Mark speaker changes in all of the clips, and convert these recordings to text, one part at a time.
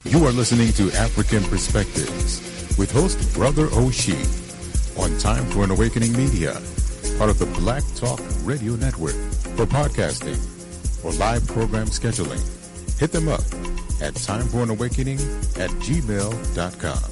Speaker 1: You are listening to African Perspectives with host Brother Oshie on Time for an Awakening Media, part of the Black Talk Radio Network. For podcasting or live program scheduling, hit them up at timeforanawakening@gmail.com.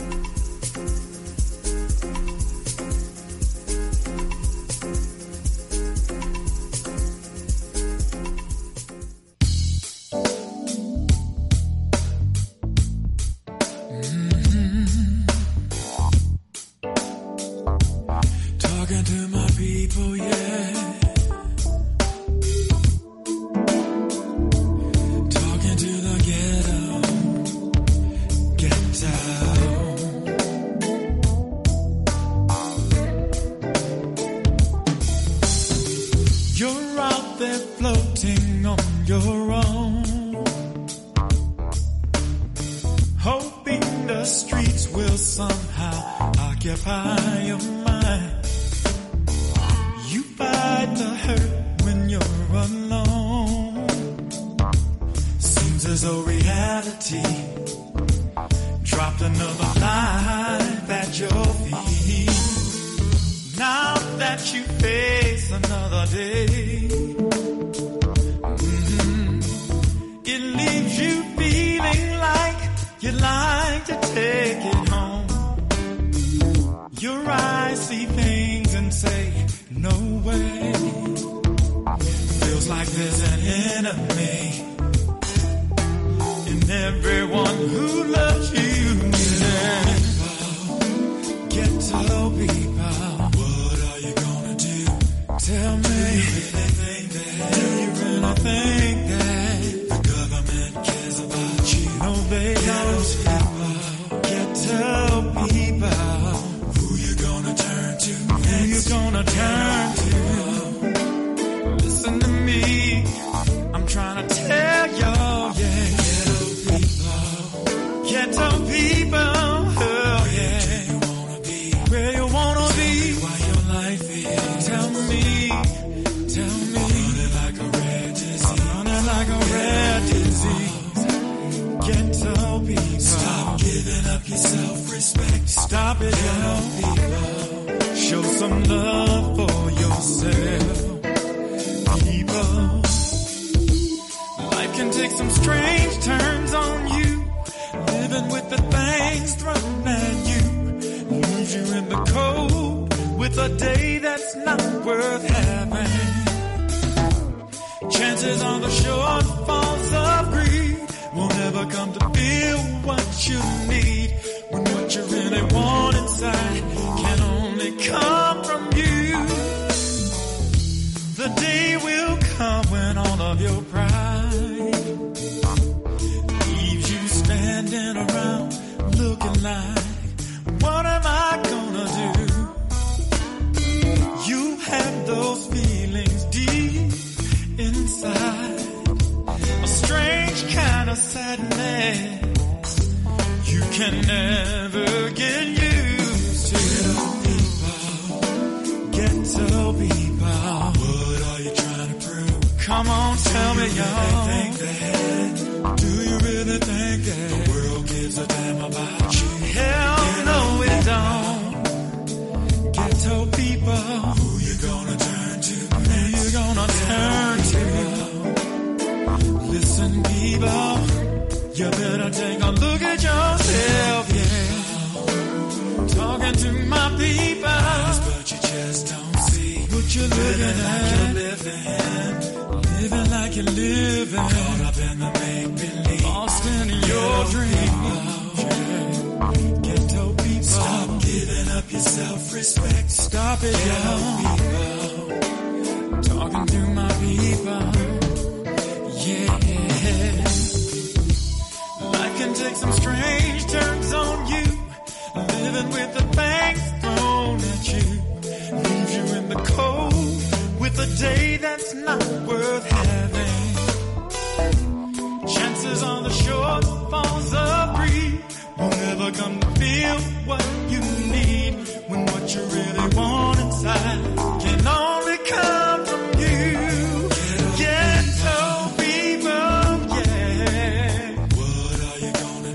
Speaker 2: Can only come from you. Ghetto people, yeah. What are you gonna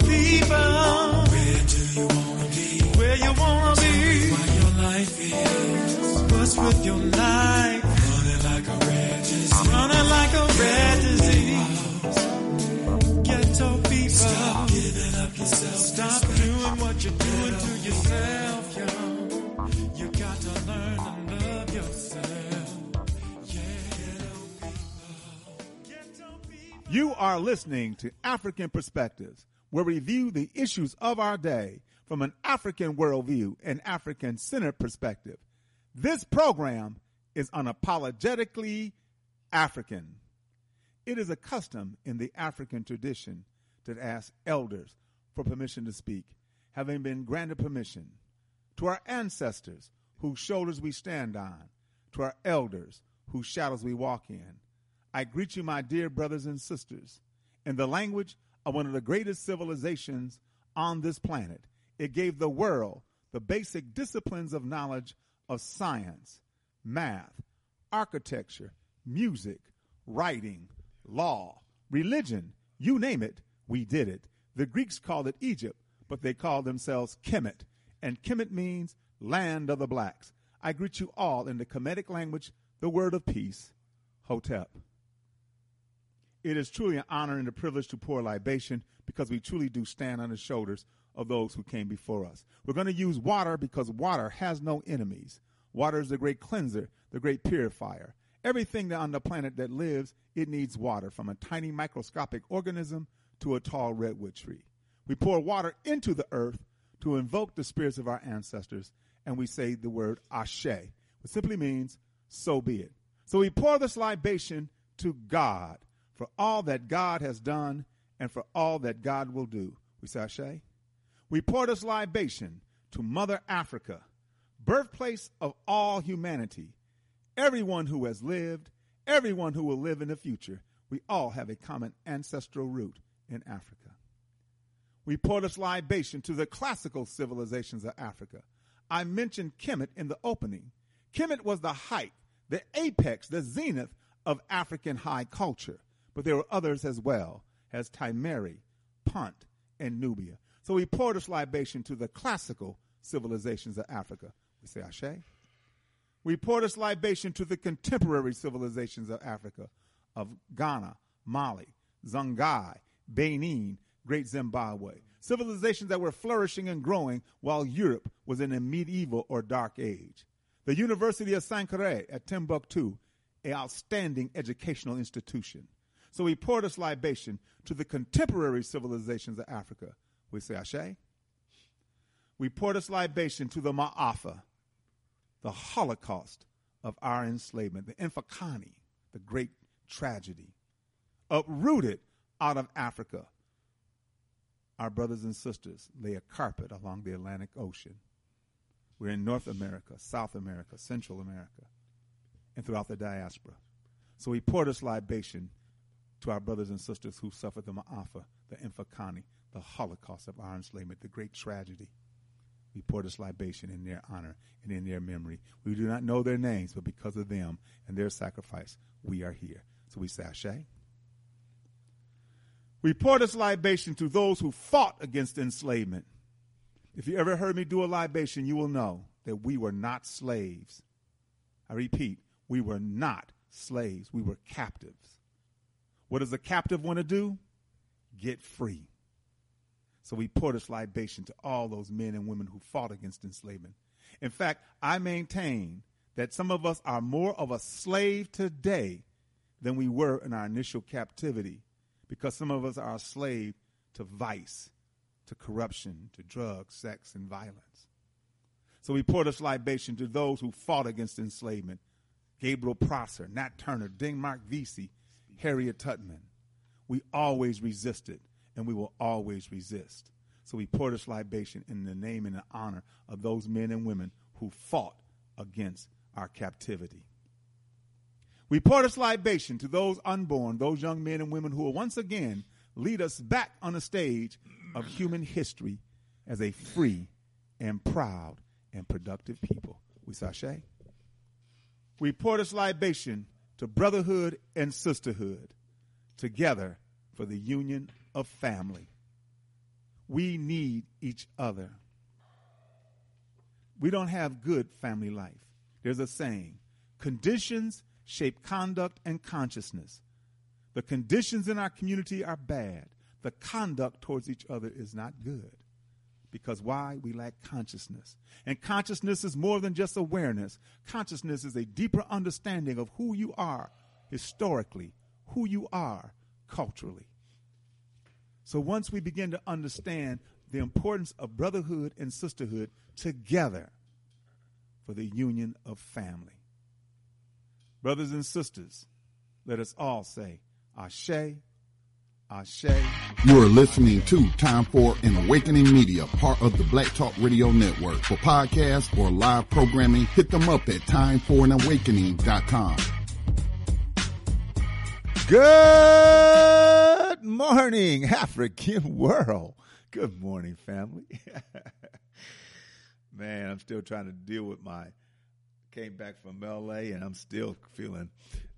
Speaker 2: people. Where do you want to be? Where you want to be? What your life is. What's with your life? Running like a red disease. Running like a red disease. Ghetto people. Stop giving up yourself. Stop doing what you're doing to yourself, yo. You got to learn to love yourself.
Speaker 3: You are listening to African Perspectives, where we view the issues of our day from an African worldview and African-centered perspective. This program is unapologetically African. It is a custom in the African tradition to ask elders for permission to speak, having been granted permission. To our ancestors, whose shoulders we stand on, to our elders, whose shadows we walk in, I greet you, my dear brothers and sisters, in the language of one of the greatest civilizations on this planet. It gave the world the basic disciplines of knowledge of science, math, architecture, music, writing, law, religion, you name it, we did it. The Greeks called it Egypt, but they called themselves Kemet, and Kemet means land of the blacks. I greet you all in the Kemetic language, the word of peace, Hotep. It is truly an honor and a privilege to pour libation because we truly do stand on the shoulders of those who came before us. We're going to use water because water has no enemies. Water is the great cleanser, the great purifier. Everything on the planet that lives, it needs water, from a tiny microscopic organism to a tall redwood tree. We pour water into the earth to invoke the spirits of our ancestors, and we say the word Ashe, which simply means, so be it. So we pour this libation to God for all that God has done and for all that God will do. We say Ashe. We pour this libation to Mother Africa, birthplace of all humanity, everyone who has lived, everyone who will live in the future. We all have a common ancestral root in Africa. We pour this libation to the classical civilizations of Africa. I mentioned Kemet in the opening. Kemet was the height, the apex, the zenith of African high culture. But there were others as well, as Timeri, Punt, and Nubia. So we pour this libation to the classical civilizations of Africa. We say Ashe. We pour this libation to the contemporary civilizations of Africa, of Ghana, Mali, Songhai, Benin, Great Zimbabwe. Civilizations that were flourishing and growing while Europe was in a medieval or dark age. The University of Sankore at Timbuktu, an outstanding educational institution. So we pour this libation to the contemporary civilizations of Africa. We say Ashe. We pour this libation to the Ma'afa, the Holocaust of our enslavement, the Infakani, the great tragedy, uprooted out of Africa. Our brothers and sisters lay a carpet along the Atlantic Ocean. We're in North America, South America, Central America, and throughout the diaspora. So we pour this libation to our brothers and sisters who suffered the Ma'afa, the Infakani, the Holocaust of our enslavement, the great tragedy. We pour this libation in their honor and in their memory. We do not know their names, but because of them and their sacrifice, we are here. So we say Ashe. We pour this libation to those who fought against enslavement. If you ever heard me do a libation, you will know that we were not slaves. I repeat, we were not slaves. We were captives. What does a captive want to do? Get free. So we pour this libation to all those men and women who fought against enslavement. In fact, I maintain that some of us are more of a slave today than we were in our initial captivity, because some of us are a slave to vice, to corruption, to drugs, sex, and violence. So we pour this libation to those who fought against enslavement. Gabriel Prosser, Nat Turner, Denmark Vesey, Harriet Tubman. We always resisted, and we will always resist. So we pour this libation in the name and the honor of those men and women who fought against our captivity. We pour this libation to those unborn, those young men and women who will once again lead us back on the stage of human history as a free and proud and productive people. We say Ashe. We pour this libation to brotherhood and sisterhood, together for the union of family. We need each other. We don't have good family life. There's a saying, conditions shape conduct and consciousness. The conditions in our community are bad. The conduct towards each other is not good. Because why? We lack consciousness. And consciousness is more than just awareness. Consciousness is a deeper understanding of who you are historically, who you are culturally. So once we begin to understand the importance of brotherhood and sisterhood together for the union of family. Brothers and sisters, let us all say, Ashe, Ashe.
Speaker 4: You are listening to Time for an Awakening Media, part of the Black Talk Radio Network. For podcasts or live programming, hit them up at timeforanawakening.com.
Speaker 3: Good morning, African world. Good morning, family. Man, I'm still trying to deal with came back from L.A. and I'm still feeling,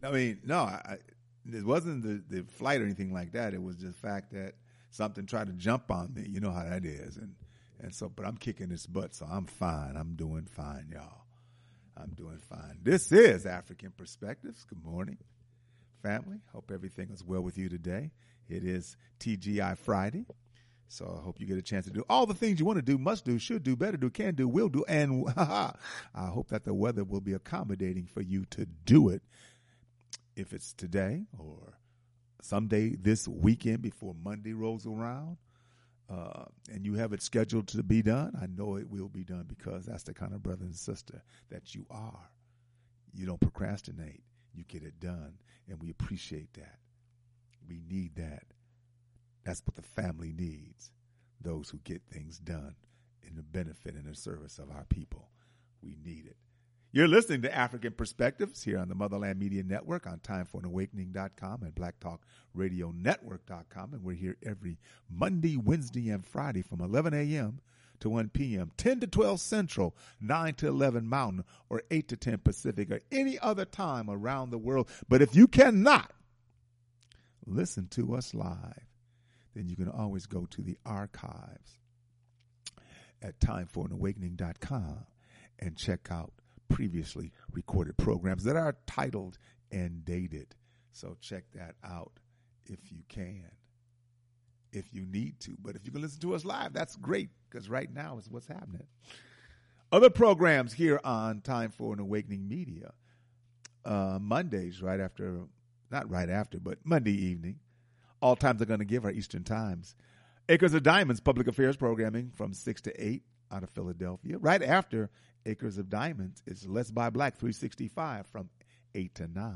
Speaker 3: it wasn't the flight or anything like that. It was just the fact that something tried to jump on me. You know how that is. And so, but I'm kicking its butt, so I'm fine. I'm doing fine, y'all. I'm doing fine. This is African Perspectives. Good morning, family. Hope everything is well with you today. It is TGI Friday. So I hope you get a chance to do all the things you want to do, must do, should do, better do, can do, will do. And I hope that the weather will be accommodating for you to do it. If it's today or someday this weekend before Monday rolls around, and you have it scheduled to be done, I know it will be done because that's the kind of brother and sister that you are. You don't procrastinate. You get it done, and we appreciate that. We need that. That's what the family needs, those who get things done in the benefit and the service of our people. We need it. You're listening to African Perspectives here on the Motherland Media Network on timeforanawakening.com and blacktalkradionetwork.com. And we're here every Monday, Wednesday, and Friday from 11 a.m. to 1 p.m., 10 to 12 Central, 9 to 11 Mountain, or 8 to 10 Pacific, or any other time around the world. But if you cannot listen to us live, then you can always go to the archives at timeforanawakening.com and check out previously recorded programs that are titled and dated. So check that out if you can, if you need to. But if you can listen to us live, that's great, because right now is what's happening. Other programs here on Time for an Awakening Media, Mondays, but Monday evening. All times are going to give our Eastern times. Acres of Diamonds public affairs programming from 6 to 8 out of Philadelphia. Right after Acres of Diamonds is Let's Buy Black 365 from 8 to 9.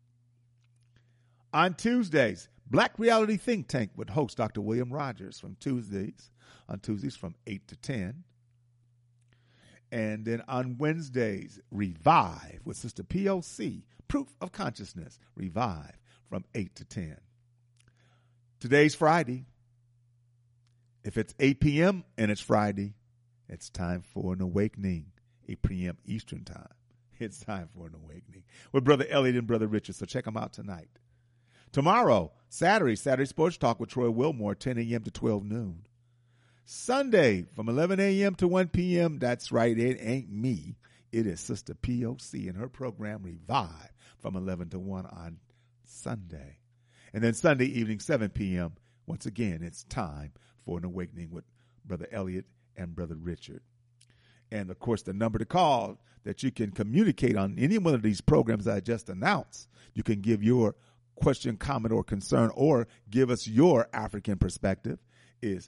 Speaker 3: On Tuesdays, Black Reality Think Tank with host Dr. William Rogers on Tuesdays from 8 to 10. And then on Wednesdays, Revive with Sister POC, Proof of Consciousness, Revive from 8 to 10. Today's Friday. If it's 8 p.m. and it's Friday, it's time for an awakening. 8 p.m. Eastern time. It's time for an awakening with Brother Elliot and Brother Richard. So check them out tonight. Tomorrow, Saturday Sports Talk with Troy Wilmore, 10 a.m. to 12 noon. Sunday from 11 a.m. to 1 p.m. That's right. It ain't me. It is Sister POC and her program Revive from 11 to 1 on Sunday. And then Sunday evening, 7 p.m., once again, it's time for an awakening with Brother Elliot and Brother Richard. And, of course, the number to call that you can communicate on any one of these programs I just announced. You can give your question, comment, or concern, or give us your African perspective, is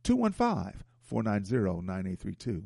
Speaker 3: 215-490-9832.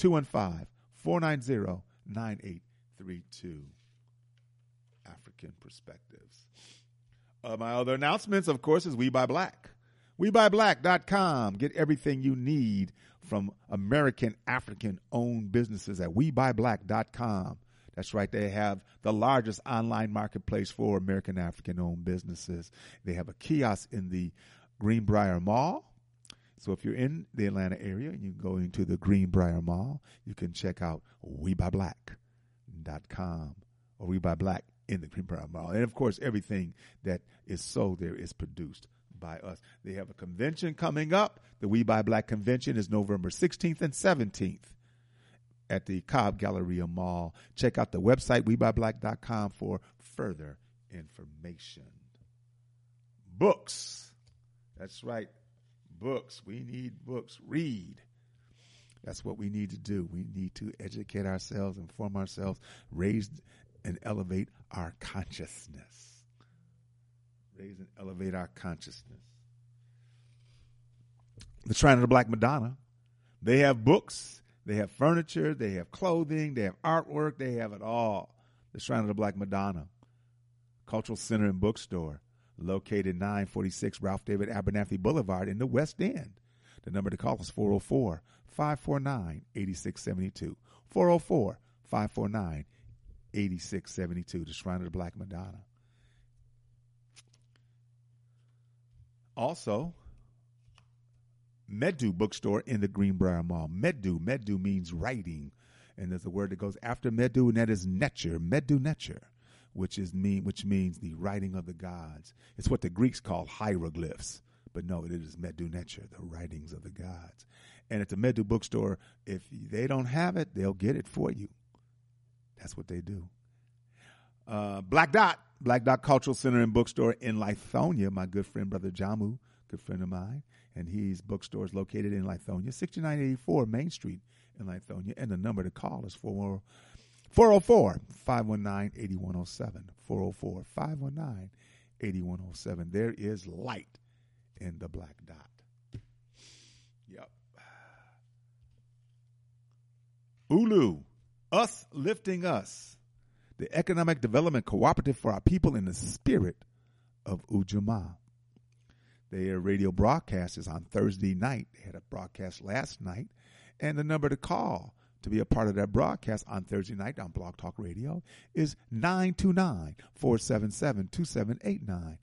Speaker 3: 215-490-9832. African Perspectives. My other announcements, of course, is We Buy Black. WeBuyBlack.com. Get everything you need from American African-owned businesses at WeBuyBlack.com. That's right. They have the largest online marketplace for American African-owned businesses. They have a kiosk in the Greenbrier Mall. So if you're in the Atlanta area and you go into the Greenbrier Mall, you can check out WeBuyBlack.com or WeBuyBlack in the Greenbrier Mall. And, of course, everything that is sold there is produced by us. They have a convention coming up. The We Buy Black convention is November 16th and 17th at the Cobb Galleria Mall. Check out the website, WeBuyBlack.com, for further information. Books. That's right. Books. We need books. Read. That's what we need to do. We need to educate ourselves, inform ourselves, raise and elevate our consciousness. Raise and elevate our consciousness. The Shrine of the Black Madonna. They have books. They have furniture. They have clothing. They have artwork. They have it all. The Shrine of the Black Madonna. Cultural Center and Bookstore. Located 946 Ralph David Abernathy Boulevard in the West End. The number to call is 404-549-8672. 404-549-8672. The Shrine of the Black Madonna. Also, Medu Bookstore in the Greenbrier Mall. Medu means writing. And there's a word that goes after Medu, and that is Netcher. Medu Netcher, which means the writing of the gods. It's what the Greeks call hieroglyphs. But no, it is Medu Netcher, the writings of the gods. And at the Medu Bookstore, if they don't have it, they'll get it for you. That's what they do. Black Dot Cultural Center and Bookstore in Lithonia. My good friend, Brother Jamu, good friend of mine. And his bookstore is located in Lithonia, 6984 Main Street in Lithonia. And the number to call is 404-519-8107. 404-519-8107. There is light in the Black Dot. Yep. Ulu, Us Lifting Us, the Economic Development Cooperative for our people in the spirit of Ujamaa. Their radio broadcast is on Thursday night. They had a broadcast last night. And the number to call to be a part of that broadcast on Thursday night on Blog Talk Radio is 929-477-2789.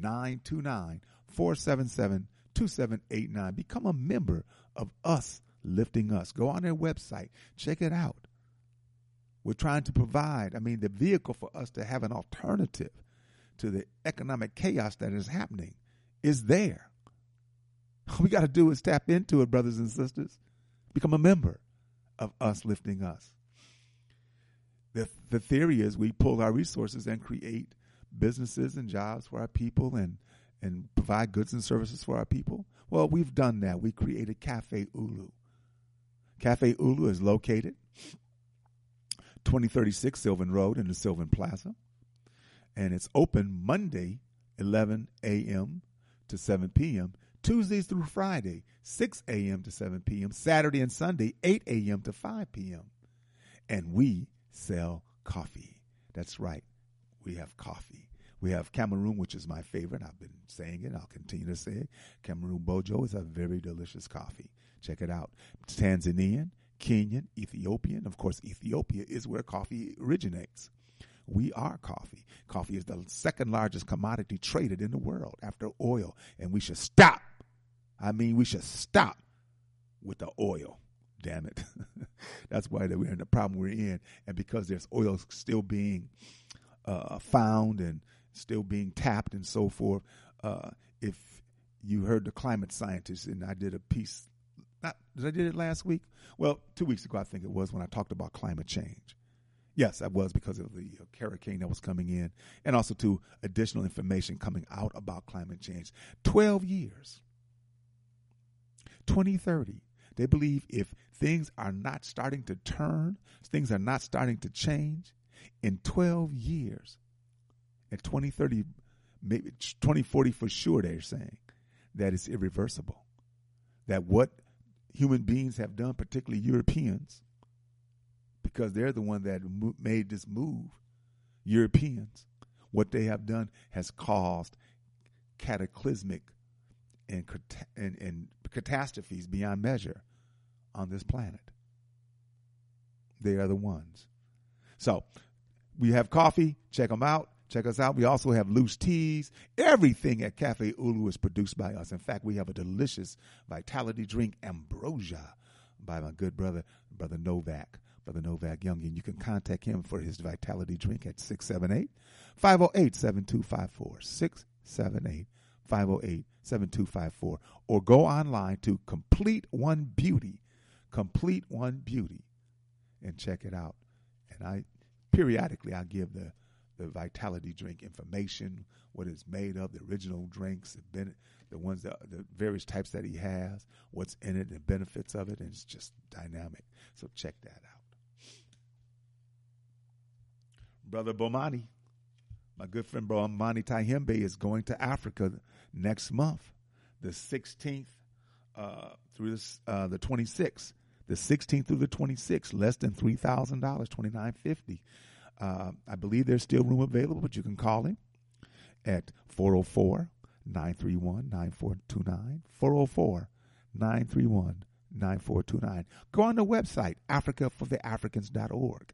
Speaker 3: 929-477-2789. Become a member of Us Lifting Us. Go on their website. Check it out. We're trying to provide, the vehicle for us to have an alternative to the economic chaos that is happening is there. All we got to do is tap into it, brothers and sisters. Become a member of Us Lifting Us. The theory is we pull our resources and create businesses and jobs for our people and provide goods and services for our people. Well, we've done that. We created Cafe Ulu. Cafe Ulu is located 2036 Sylvan Road in the Sylvan Plaza. And it's open Monday, 11 a.m. to 7 p.m., Tuesdays through Friday, 6 a.m. to 7 p.m., Saturday and Sunday, 8 a.m. to 5 p.m. And we sell coffee. That's right. We have coffee. We have Cameroon, which is my favorite. I've been saying it. I'll continue to say it. Cameroon Bojo is a very delicious coffee. Check it out. Tanzanian, Kenyan, Ethiopian. Of course, Ethiopia is where coffee originates. We are coffee. Coffee is the second largest commodity traded in the world after oil. And we should stop. We should stop with the oil. Damn it. That's why we're in the problem we're in. And because there's oil still being found and still being tapped and so forth. If you heard the climate scientists, and I did a piece, did I did it last week? Well, 2 weeks ago, I think it was, when I talked about climate change. Yes, I was, because of the hurricane that was coming in, and also to additional information coming out about climate change. 12 years, 2030. They believe if things are not starting to turn, things are not starting to change, in 12 years, in 2030, maybe 2040 for sure, they're saying that it's irreversible. That what human beings have done, particularly Europeans, because they're the one that made this move, Europeans, what they have done has caused cataclysmic and catastrophes beyond measure on this planet. They are the ones. So we have coffee. Check them out. Check us out. We also have loose teas. Everything at Cafe Ulu is produced by us. In fact, we have a delicious vitality drink, Ambrosia, by my good brother, Brother Novak Youngin. You can contact him for his vitality drink at 678-508-7254. 508-7254. Or go online to Complete One Beauty, and check it out. And periodically I give the Vitality drink information, what it's made of, the original drinks, the ones the various types that he has, what's in it, the benefits of it, and it's just dynamic. So check that out. Brother Bomani, my good friend Bomani Tyehimbe, is going to Africa next month, the 16th through the 26th. The 16th through the 26th, less than $3,000, $2,950. I believe there's still room available, but you can call him at 404-931-9429, 404-931-9429. Go on the website, africafortheafricans.org,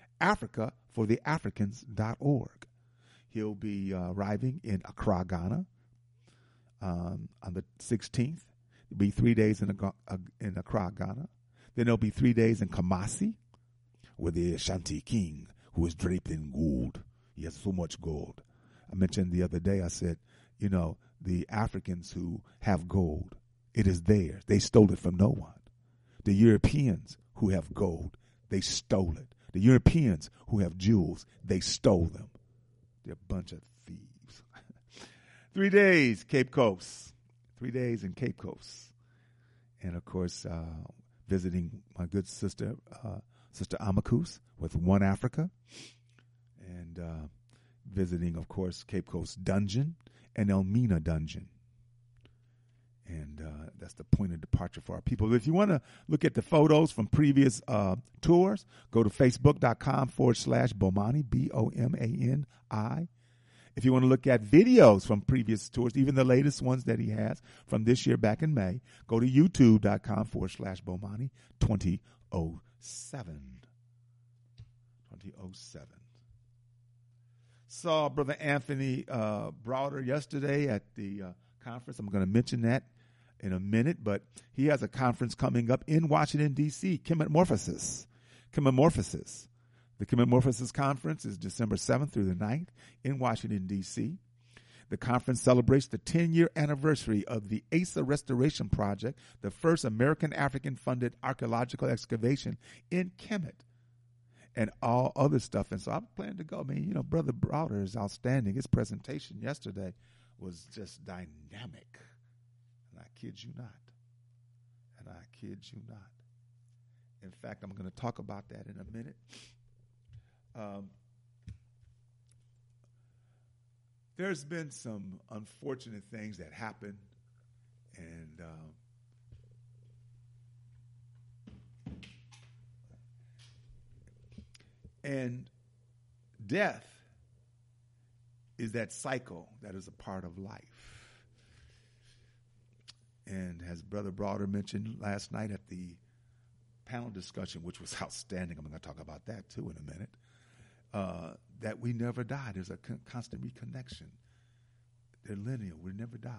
Speaker 3: africafortheafricans.org. He'll be arriving in Accra, Ghana on the 16th. It'll be 3 days in Accra, Ghana. Then there'll be 3 days in Kumasi with the Ashanti king, who is draped in gold. He has so much gold. I mentioned the other day, I said, the Africans who have gold, it is theirs. They stole it from no one. The Europeans who have gold, they stole it. The Europeans who have jewels, they stole them. They're a bunch of thieves. 3 days, Cape Coast. 3 days in Cape Coast. And, of course, visiting my good sister, Sister Amakus with One Africa, and visiting, of course, Cape Coast Dungeon and Elmina Dungeon. And that's the point of departure for our people. If you want to look at the photos from previous tours, go to facebook.com/Bomani, Bomani. If you want to look at videos from previous tours, even the latest ones that he has from this year back in May, go to youtube.com/Bomani 2007. 2007. Saw Brother Anthony Browder yesterday at the conference. I'm going to mention that in a minute, but he has a conference coming up in Washington, D.C., Chemomorphosis. The Chemomorphosis Conference is December 7th through the 9th in Washington, D.C. The conference celebrates the 10-year anniversary of the Asa Restoration Project, the first American African-funded archaeological excavation in Kemet, and all other stuff. And so I'm planning to go. I mean, Brother Browder is outstanding. His presentation yesterday was just dynamic. And I kid you not. In fact, I'm going to talk about that in a minute. There's been some unfortunate things that happened, and death is that cycle that is a part of life. And as Brother Browder mentioned last night at the panel discussion, which was outstanding, I'm going to talk about that too in a minute, that we never die. There's a constant reconnection. They're linear. We never die.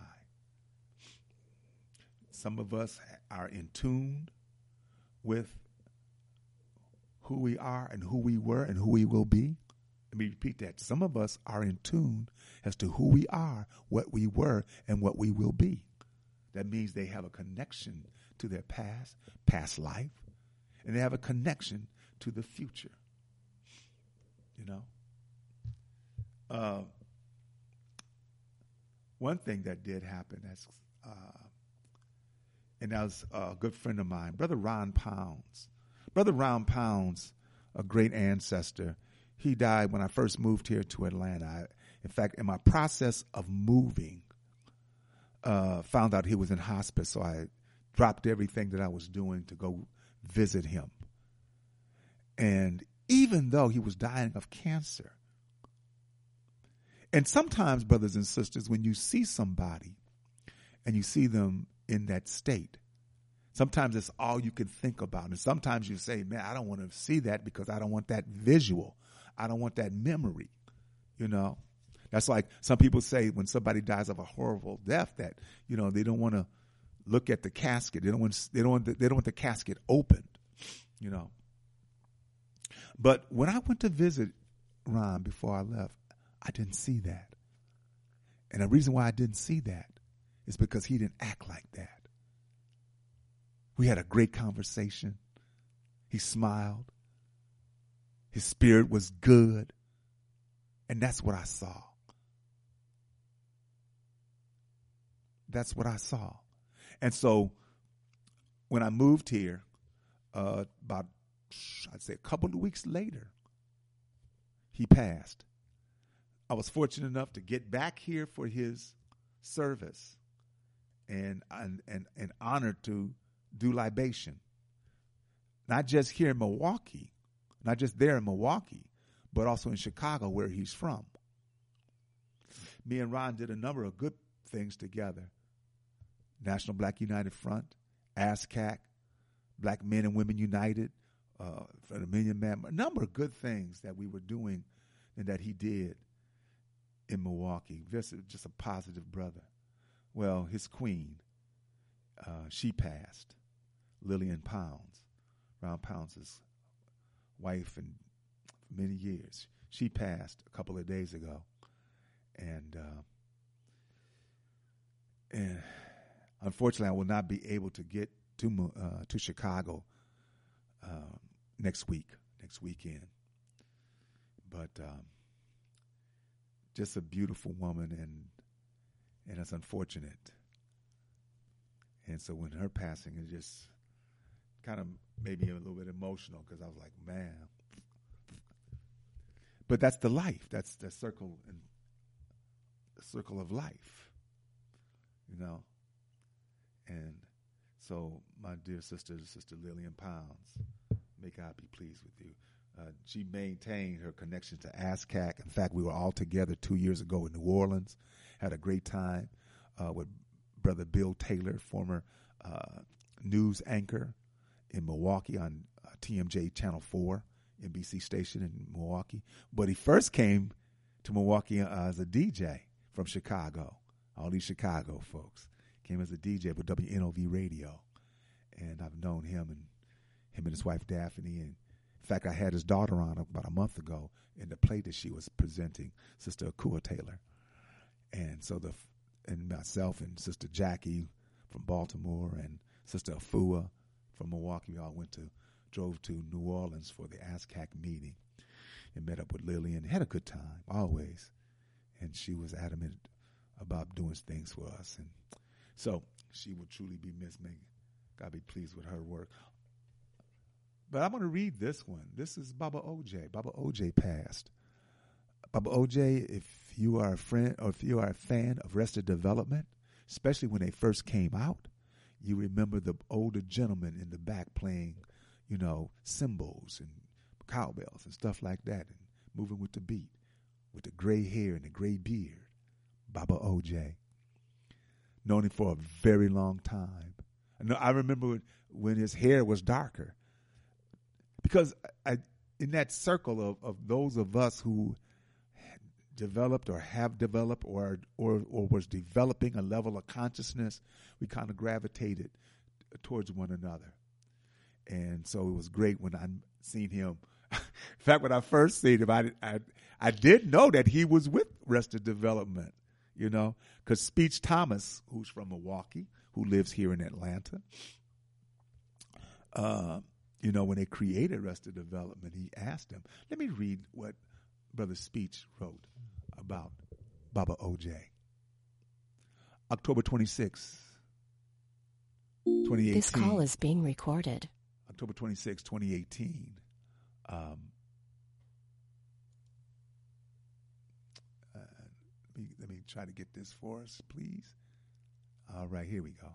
Speaker 3: Some of us are in tune with who we are and who we were and who we will be. Let me repeat that. Some of us are in tune as to who we are, what we were, and what we will be. That means they have a connection to their past life, and they have a connection to the future. One thing that did happen, and that was a good friend of mine, Brother Ron Pounds. Brother Ron Pounds, a great ancestor, he died when I first moved here to Atlanta. In fact, in my process of moving, found out he was in hospice, so I dropped everything that I was doing to go visit him. And even though he was dying of cancer, and sometimes, brothers and sisters, when you see somebody and you see them in that state, sometimes it's all you can think about. And sometimes you say, man, I don't want to see that because I don't want that visual. I don't want that memory, That's like some people say when somebody dies of a horrible death that, they don't want to look at the casket. They don't want the casket opened, But when I went to visit Ron before I left, I didn't see that. And the reason why I didn't see that is because he didn't act like that. We had a great conversation. He smiled. His spirit was good. And that's what I saw. That's what I saw. And so when I moved here, about, I'd say a couple of weeks later, he passed. I was fortunate enough to get back here for his service and honored to do libation. Not just here in Milwaukee, not just there in Milwaukee, but also in Chicago where he's from. Me and Ron did a number of good things together. National Black United Front, ASCAC, Black Men and Women United, for the Million Man, a number of good things that we were doing and that he did in Milwaukee. Just a positive brother. Well, his queen, she passed, Lillian Pounds, Ron Pounds' wife and for many years. She passed a couple of days ago. And unfortunately, I will not be able to get to Chicago next weekend. But just a beautiful woman, and it's unfortunate. And so when her passing, it just kind of made me a little bit emotional because I was like, man. But that's the life. That's the circle of life, you know. And so my dear sister Lillian Pounds, may God be pleased with you. She maintained her connection to ASCAC. In fact, we were all together 2 years ago in New Orleans, had a great time with Brother Bill Taylor, former news anchor in Milwaukee on TMJ Channel 4, NBC station in Milwaukee. But he first came to Milwaukee as a DJ from Chicago. All these Chicago folks came as a DJ with WNOV Radio. And I've known him and his wife Daphne. And in fact, I had his daughter on about a month ago in the play that she was presenting, Sister Akua Taylor. And so and myself and Sister Jackie from Baltimore and Sister Afua from Milwaukee, we all drove to New Orleans for the ASCAC meeting and met up with Lillian. Had a good time, always. And she was adamant about doing things for us. And so she will truly be missed. May God be pleased with her work. But I'm going to read this one. This is Baba OJ. Baba OJ passed. Baba OJ, if you are a friend or if you are a fan of Arrested Development, especially when they first came out, you remember the older gentleman in the back playing, cymbals and cowbells and stuff like that and moving with the beat with the gray hair and the gray beard. Baba OJ. Known him for a very long time. I remember when his hair was darker. Because in that circle of those of us who developed or have developed or was developing a level of consciousness, we kind of gravitated towards one another. And so it was great when I seen him. In fact, when I first seen him, I did know that he was with Arrested Development, because Speech Thomas, who's from Milwaukee, who lives here in Atlanta, when they created Arrested Development, he asked him. Let me read what Brother Speech wrote about Baba OJ. October 26, 2018.
Speaker 5: This call is being recorded.
Speaker 3: October 26, 2018. Let me try to get this for us, please. All right, here we go.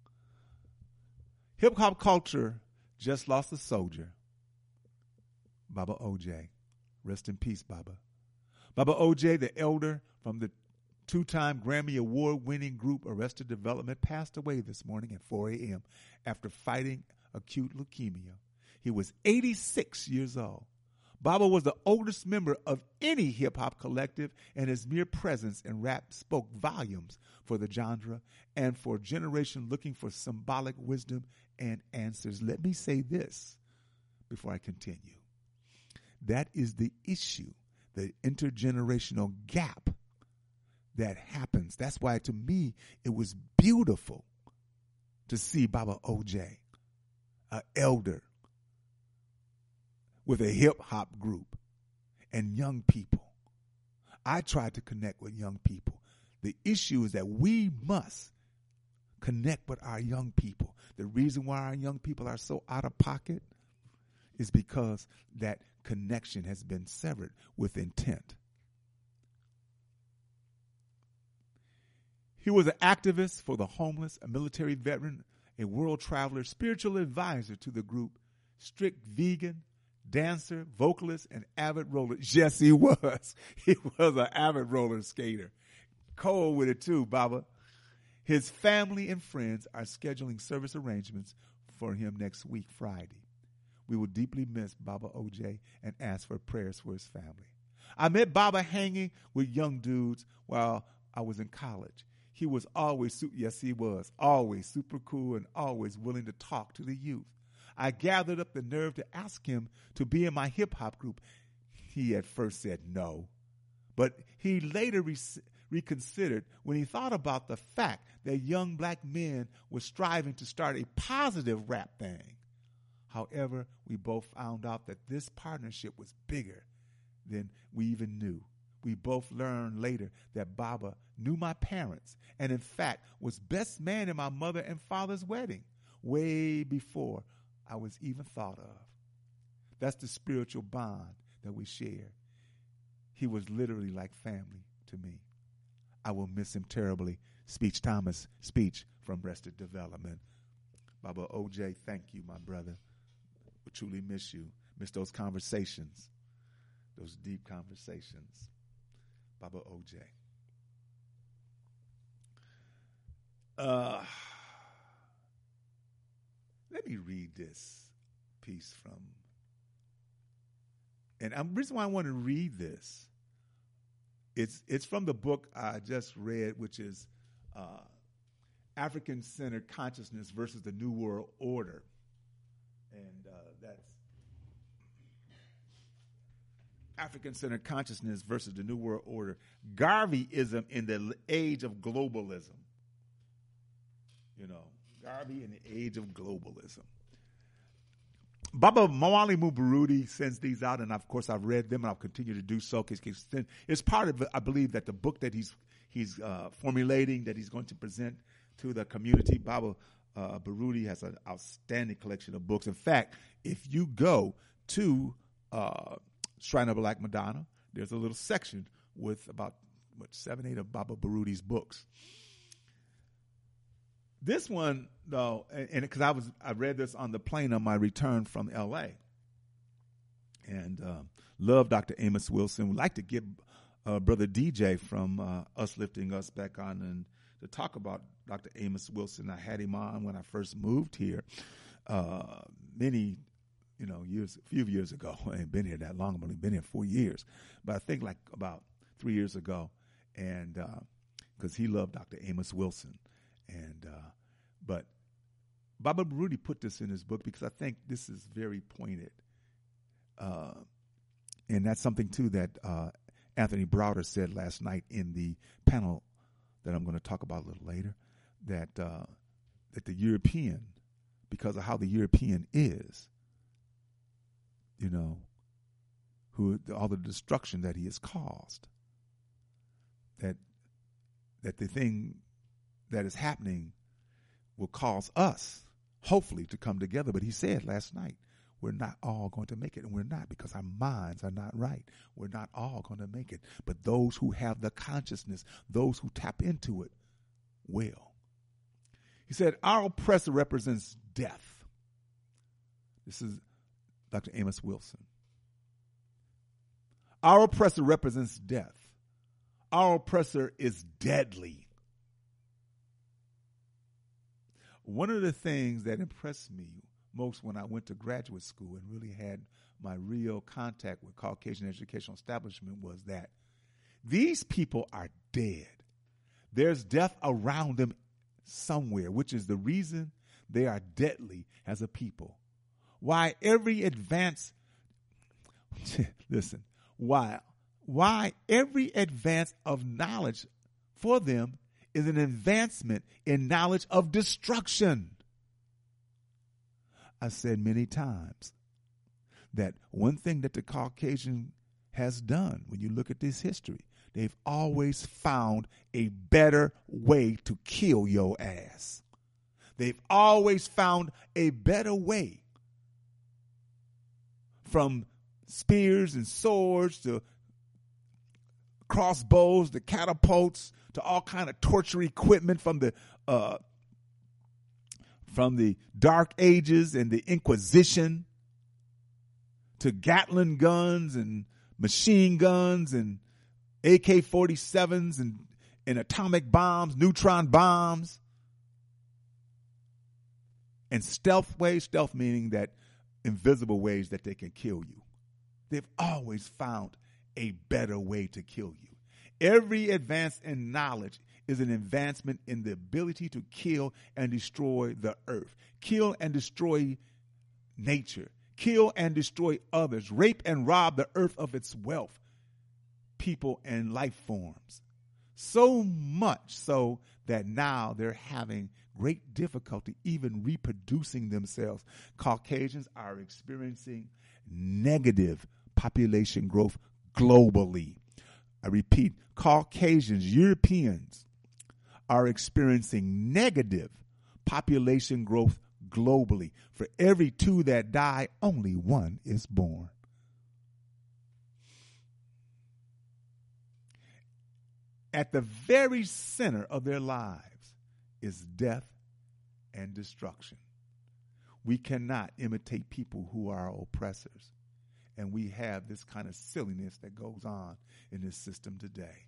Speaker 3: Hip-hop culture just lost a soldier. Baba OJ. Rest in peace, Baba. Baba OJ, the elder from the two-time Grammy Award-winning group Arrested Development, passed away this morning at 4 a.m. after fighting acute leukemia. He was 86 years old. Baba was the oldest member of any hip-hop collective, and his mere presence in rap spoke volumes for the genre and for a generation looking for symbolic wisdom and answers. Let me say this before I continue. That is the issue, the intergenerational gap that happens. That's why, to me, it was beautiful to see Baba OJ, an elder with a hip-hop group and young people. I tried to connect with young people. The issue is that we must connect with our young people. The reason why our young people are so out of pocket is because that connection has been severed with intent. He was an activist for the homeless, a military veteran, a world traveler, spiritual advisor to the group, strict vegan, dancer, vocalist, and avid roller. Yes, he was. He was an avid roller skater. Cold with it too, Baba. His family and friends are scheduling service arrangements for him next week, Friday. We will deeply miss Baba OJ and ask for prayers for his family. I met Baba hanging with young dudes while I was in college. He was always, yes, he was, always super cool and always willing to talk to the youth. I gathered up the nerve to ask him to be in my hip-hop group. He at first said no, but he later reconsidered when he thought about the fact that young black men were striving to start a positive rap thing. However, we both found out that this partnership was bigger than we even knew. We both learned later that Baba knew my parents and, in fact, was best man in my mother and father's wedding way before I was even thought of. That's the spiritual bond that we share. He was literally like family to me. I will miss him terribly. Speech Thomas, speech from Rested Development. Baba OJ, thank you, my brother. We truly miss you. Miss those conversations, those deep conversations. Baba OJ. Let me read this piece from, and the reason why I want to read this, it's from the book I just read, which is African-Centered Consciousness versus the New World Order. And that's African-Centered Consciousness versus the New World Order. Garveyism in the age of globalism. You know, Garvey in the age of globalism. Baba Mwalimu Burudi sends these out, and of course I've read them, and I'll continue to do so. It's part of, I believe, that the book that he's formulating, that he's going to present to the community. Baba Burudi has an outstanding collection of books. In fact, if you go to Shrine of Black Madonna, there's a little section with about 7-8 of Baba Burudi's books. This one, though, and because I read this on the plane on my return from L.A. and love Dr. Amos Wilson. Would like to get Brother DJ from Us Lifting Us back on and to talk about Dr. Amos Wilson. I had him on when I first moved here many, a few years ago. I ain't been here that long. I've only been here 4 years. But I think like about 3 years ago, and because he loved Dr. Amos Wilson. And but Baba Burudi put this in his book because I think this is very pointed. And that's something, too, that Anthony Browder said last night in the panel that I'm going to talk about a little later, that the European, because of how the European is, all the destruction that he has caused, that the thing that is happening will cause us, hopefully, to come together. But he said last night, we're not all going to make it, and we're not because our minds are not right. We're not all going to make it. But those who have the consciousness, those who tap into it, will. He said, our oppressor represents death. This is Dr. Amos Wilson. Our oppressor represents death. Our oppressor is deadly. One of the things that impressed me most when I went to graduate school and really had my real contact with Caucasian educational establishment was that these people are dead. There's death around them somewhere, which is the reason they are deadly as a people. Why every advance, listen, why every advance of knowledge for them is an advancement in knowledge of destruction. I said many times that one thing that the Caucasian has done, when you look at this history, they've always found a better way to kill your ass. They've always found a better way, from spears and swords to crossbows to catapults to all kind of torture equipment from the Dark Ages and the Inquisition to Gatling guns and machine guns and AK-47s and atomic bombs, neutron bombs, and stealth meaning that invisible ways that they can kill you. They've always found a better way to kill you. Every advance in knowledge is an advancement in the ability to kill and destroy the earth, kill and destroy nature, kill and destroy others, rape and rob the earth of its wealth, people and life forms. So much so that now they're having great difficulty even reproducing themselves. Caucasians are experiencing negative population growth globally. I repeat, Caucasians, Europeans, are experiencing negative population growth globally. For every 2 that die, only 1 is born. At the very center of their lives is death and destruction. We cannot imitate people who are oppressors. And we have this kind of silliness that goes on in this system today.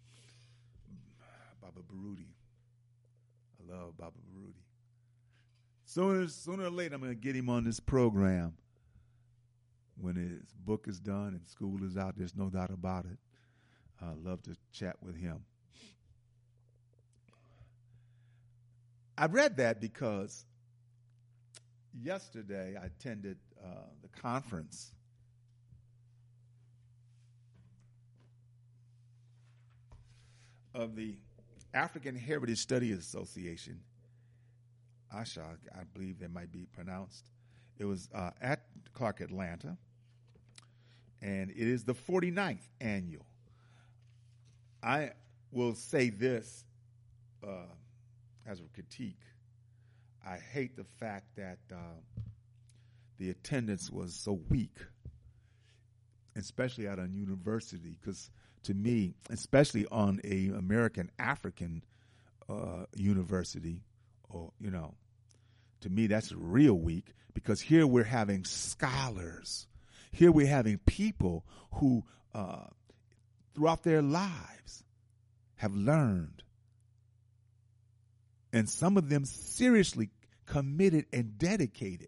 Speaker 3: Baba Baruti. I love Baba Baruti. Sooner or later, I'm going to get him on this program. When his book is done and school is out, there's no doubt about it. I'd love to chat with him. I read that because yesterday I attended the conference of the African Heritage Studies Association, ASHA, I believe that might be pronounced. It was at Clark Atlanta, and it is the 49th annual. I will say this as a critique. I hate the fact that the attendance was so weak, especially at a university, because to me, especially on a American African university, or to me that's real weak, because here we're having scholars, here we're having people who throughout their lives have learned, and some of them seriously committed and dedicated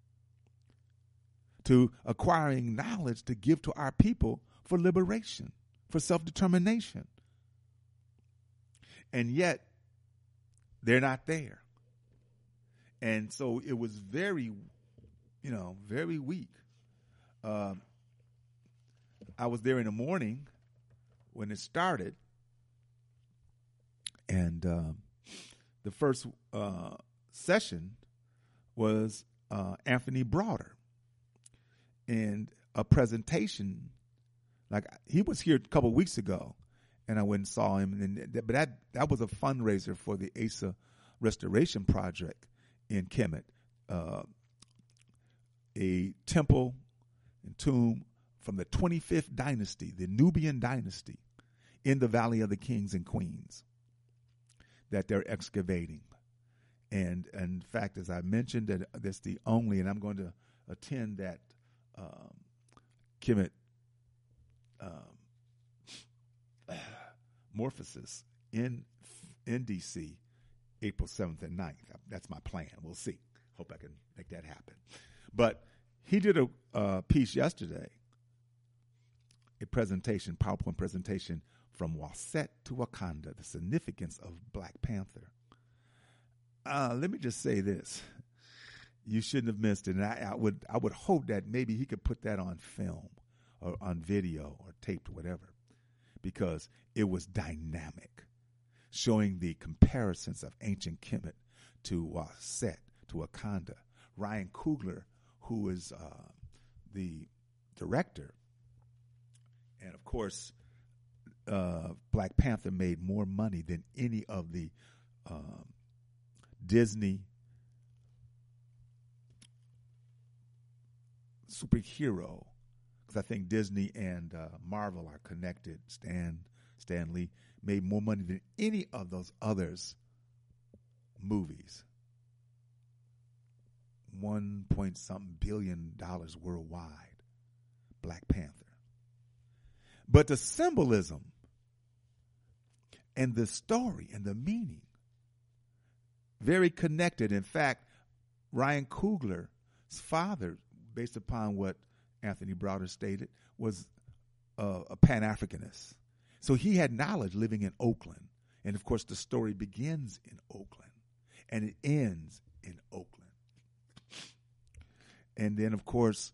Speaker 3: to acquiring knowledge to give to our people for liberation, for self-determination. And yet, they're not there. And so it was very, very weak. I was there in the morning when it started, and the first session was Anthony Broder, and a presentation. Like, he was here a couple of weeks ago, and I went and saw him. But that was a fundraiser for the Asa Restoration Project in Kemet, a temple and tomb from the 25th dynasty, the Nubian dynasty, in the Valley of the Kings and Queens that they're excavating. And in fact, as I mentioned, that's the only, and I'm going to attend that Kemet Morphosis in D.C. April 7th and 9th. That's my plan. We'll see. Hope I can make that happen. But he did a piece yesterday, a presentation, PowerPoint presentation, from Waset to Wakanda, the significance of Black Panther. Let me just say this. You shouldn't have missed it. And I would hope that maybe he could put that on film or on video or taped or whatever, because it was dynamic. showing the comparisons of ancient Kemet to Set, to Wakanda. Ryan Coogler, who is the director, and of course, Black Panther made more money than any of the Disney superhero, because I think Disney and Marvel are connected. Stan Lee made more money than any of those others movies. $1.something billion worldwide. Black Panther. But the symbolism and the story and the meaning, very connected. In fact, Ryan Coogler's father, based upon what Anthony Browder stated, was a Pan-Africanist. So he had knowledge living in Oakland. And, of course, the story begins in Oakland, and it ends in Oakland. And then, of course,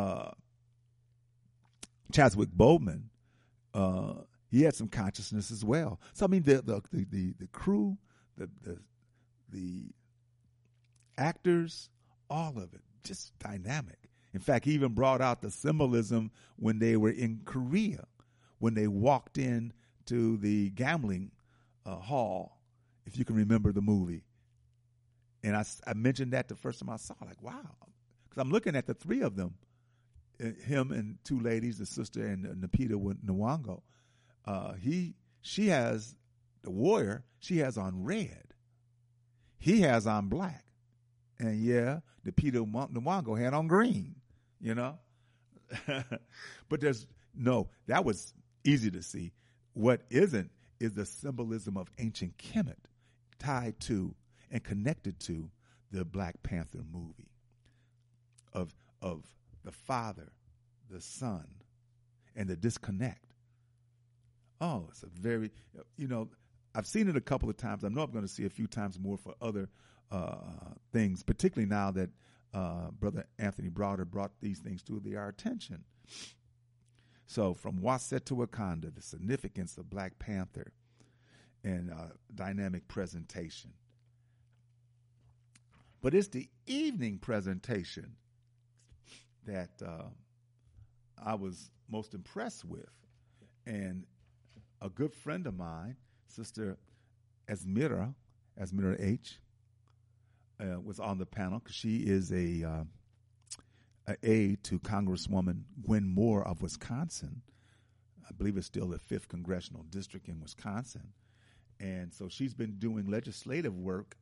Speaker 3: Chadwick Boseman, he had some consciousness as well. So I mean, the crew, the actors, all of it, just dynamic. In fact, he even brought out the symbolism when they were in Korea, when they walked in to the gambling hall, if you can remember the movie. And I mentioned that the first time I saw it, like, wow. Because I'm looking at the three of them, him and two ladies, the sister and Lupita Nyong'o. She has, the warrior, she has on red. He has on black. And yeah, Lupita Nyong'o had on green, you know. But that was easy to see. What isn't is the symbolism of ancient Kemet tied to and connected to the Black Panther movie of the father, the son, and the disconnect. Oh, it's a very, I've seen it a couple of times. I know I'm going to see a few times more for other things, particularly now that Brother Anthony Browder brought these things to our attention. So from Waset to Wakanda, the significance of Black Panther and dynamic presentation. But it's the evening presentation that I was most impressed with. And a good friend of mine, Sister Esmira H., was on the panel because she is a aide to Congresswoman Gwen Moore of Wisconsin. I believe it's still the 5th Congressional District in Wisconsin. And so she's been doing legislative work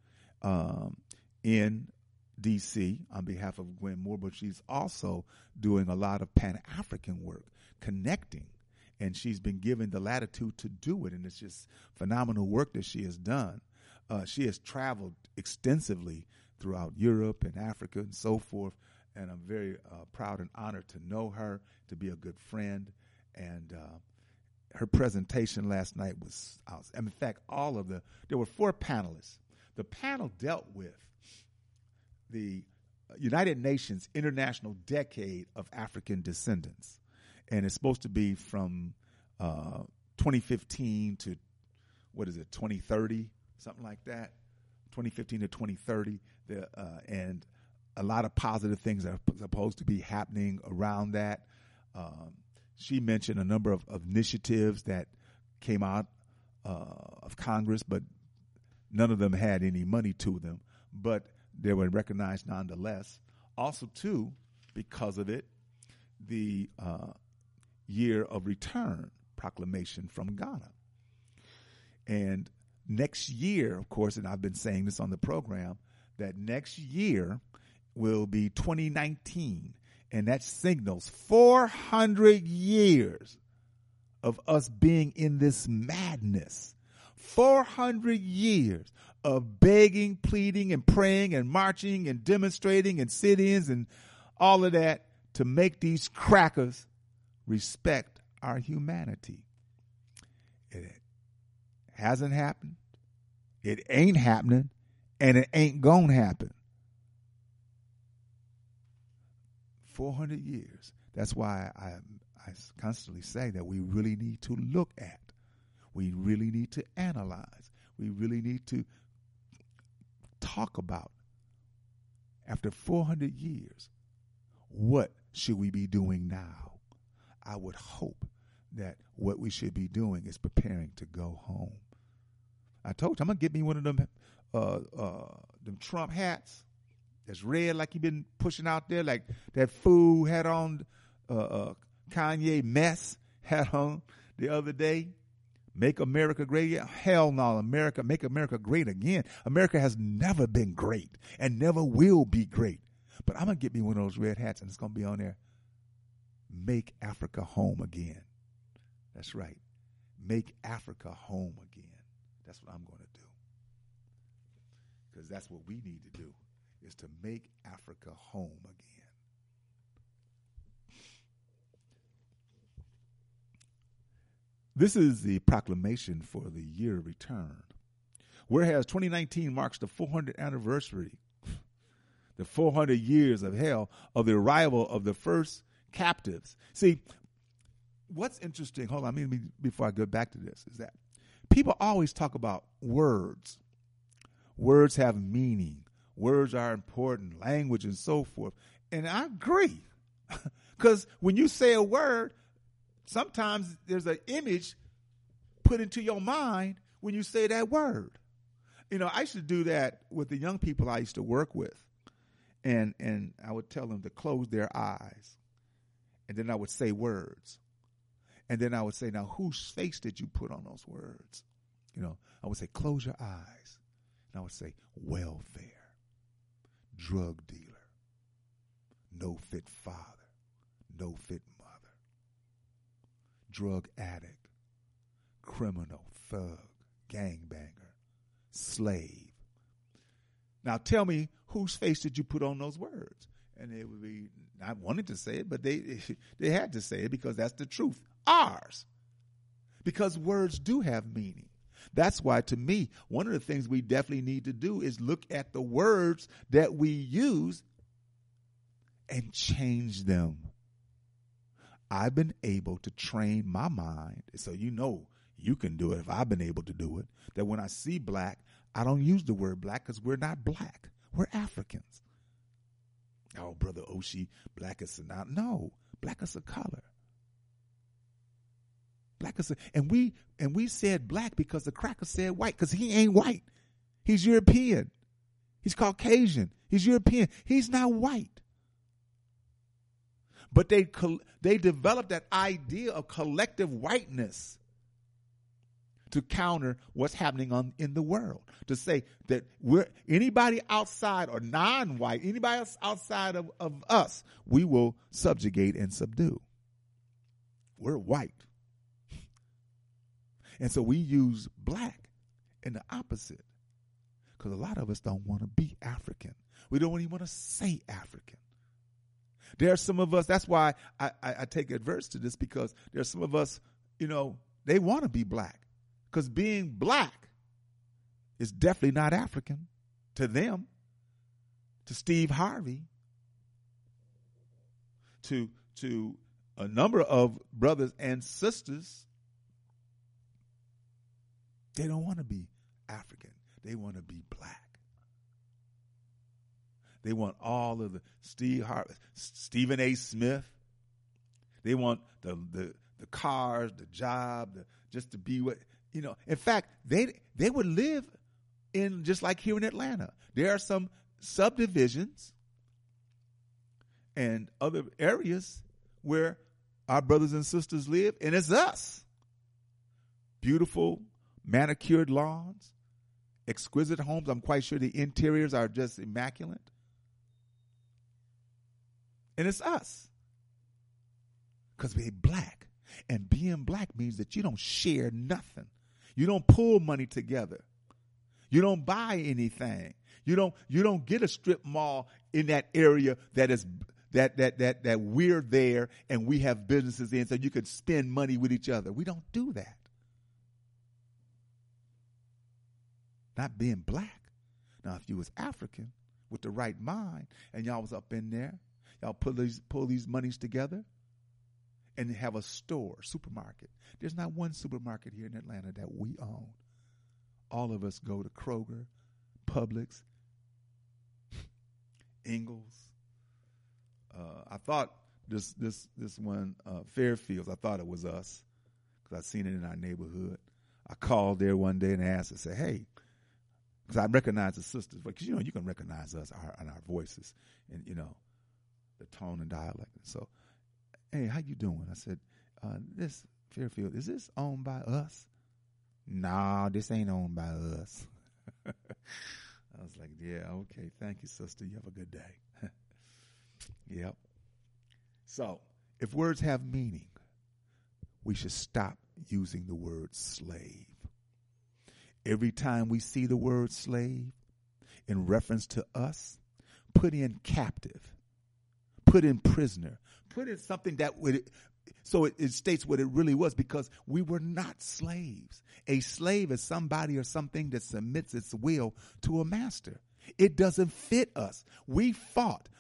Speaker 3: in D.C. on behalf of Gwen Moore, but she's also doing a lot of Pan-African work, connecting. And she's been given the latitude to do it, and it's just phenomenal work that she has done. She has traveled extensively throughout Europe and Africa and so forth, and I'm very proud and honored to know her, to be a good friend. And her presentation last night was awesome. In fact, there were 4 panelists. The panel dealt with the United Nations International Decade of African Descendants. And it's supposed to be from 2015 to, 2030, something like that, 2015 to 2030. And a lot of positive things are supposed to be happening around that. She mentioned a number of initiatives that came out of Congress, but none of them had any money to them. But they were recognized nonetheless. Also, too, because of it, the Year of Return proclamation from Ghana. And next year, of course, and I've been saying this on the program, that next year will be 2019, and that signals 400 years of us being in this madness. 400 years of begging, pleading, and praying, and marching, and demonstrating, and sit-ins, and all of that to make these crackers respect our humanity. It hasn't happened. It ain't happening, and it ain't gonna happen. 400 years. That's why I constantly say that we really need to look at. We really need to analyze. we really need to talk about, after 400 years, what should we be doing now? I would hope that what we should be doing is preparing to go home. I told you, I'm going to get me one of them Trump hats that's red like you've been pushing out there, like that fool had on, Kanye mess had on the other day. Make America great again? Hell no, make America great again. America has never been great and never will be great. But I'm going to get me one of those red hats, and it's going to be on there. Make Africa home again. That's right. Make Africa home again. That's what I'm going to do. Because that's what we need to do, is to make Africa home again. This is the proclamation for the year of return. Whereas 2019 marks the 400th anniversary, the 400 years of hell, of the arrival of the first captives. See, what's interesting, hold on, before I go back to this, is that people always talk about words. Words have meaning. Words are important, language and so forth. And I agree. Because when you say a word, sometimes there's an image put into your mind when you say that word. You know, I used to do that with the young people I used to work with. And I would tell them to close their eyes. And then I would say words. And then I would say, now, whose face did you put on those words? You know, I would say, close your eyes. And I would say, welfare, drug dealer, no fit father, no fit mother, drug addict, criminal, thug, gangbanger, slave. Now tell me, whose face did you put on those words? And it would be, not wanting to say it, but they had to say it because that's the truth. Ours. Because words do have meaning. That's why, to me, one of the things we definitely need to do is look at the words that we use and change them. I've been able to train my mind, so you know you can do it if I've been able to do it, that when I see black, I don't use the word black because we're not black. We're Africans. Oh, Brother Oshie, black is not. No, black is a color. Black is a, and we said black because the cracker said white, because he ain't white. He's European. He's Caucasian. He's European. He's not white. But they developed that idea of collective whiteness to counter what's happening in the world. To say that anybody outside or non-white, anybody else outside of us, we will subjugate and subdue. We're white. And so we use black in the opposite. Because a lot of us don't want to be African. We don't even want to say African. There are some of us, that's why I take adverse to this, because there are some of us, they want to be black. Because being black is definitely not African to them, to Steve Harvey, to a number of brothers and sisters. They don't want to be African. They want to be black. They want all of the Stephen A. Smith. They want the cars, the job, just to be what, In fact, they would live in, just like here in Atlanta. There are some subdivisions and other areas where our brothers and sisters live, and it's us. Beautiful, manicured lawns, exquisite homes. I'm quite sure the interiors are just immaculate. And it's us. Because we're black. And being black means that you don't share nothing. You don't pull money together. You don't buy anything. You don't get a strip mall in that area that is that we're there and we have businesses in so you could spend money with each other. We don't do that. Not being black. Now, if you was African with the right mind and y'all was up in there, y'all pull these monies together and have a store, supermarket. There's not one supermarket here in Atlanta that we own. all of us go to Kroger, Publix, Ingles. I thought this one, Fairfields, I thought it was us because I seen it in our neighborhood. I called there one day and asked and said, hey, because I recognize the sisters, because, you can recognize us and our voices and, the tone and dialect. So, hey, how you doing? I said, this Fairfield, is this owned by us? Nah, this ain't owned by us. I was like, yeah, okay. Thank you, sister. You have a good day. Yep. So, if words have meaning, we should stop using the word slave. Every time we see the word slave in reference to us, put in captive, put in prisoner, put in something that would, so it states what it really was, because we were not slaves. A slave is somebody or something that submits its will to a master. It doesn't fit us. We fought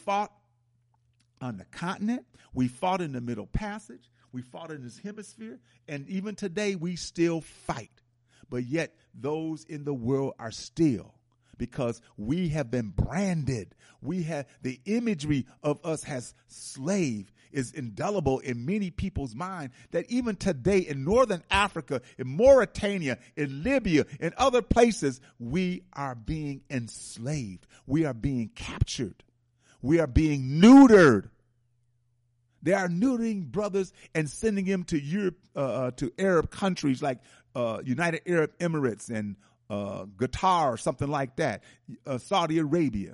Speaker 3: on the continent. We fought in the Middle Passage. We fought in this hemisphere. And even today, we still fight. But yet, those in the world are still, because we have been branded. We have the imagery of us as slave is indelible in many people's mind, that even today in Northern Africa, in Mauritania, in Libya, in other places, we are being enslaved. We are being captured. We are being neutered. They are neutering brothers and sending them to Europe, to Arab countries like United Arab Emirates and Qatar or something like that, Saudi Arabia.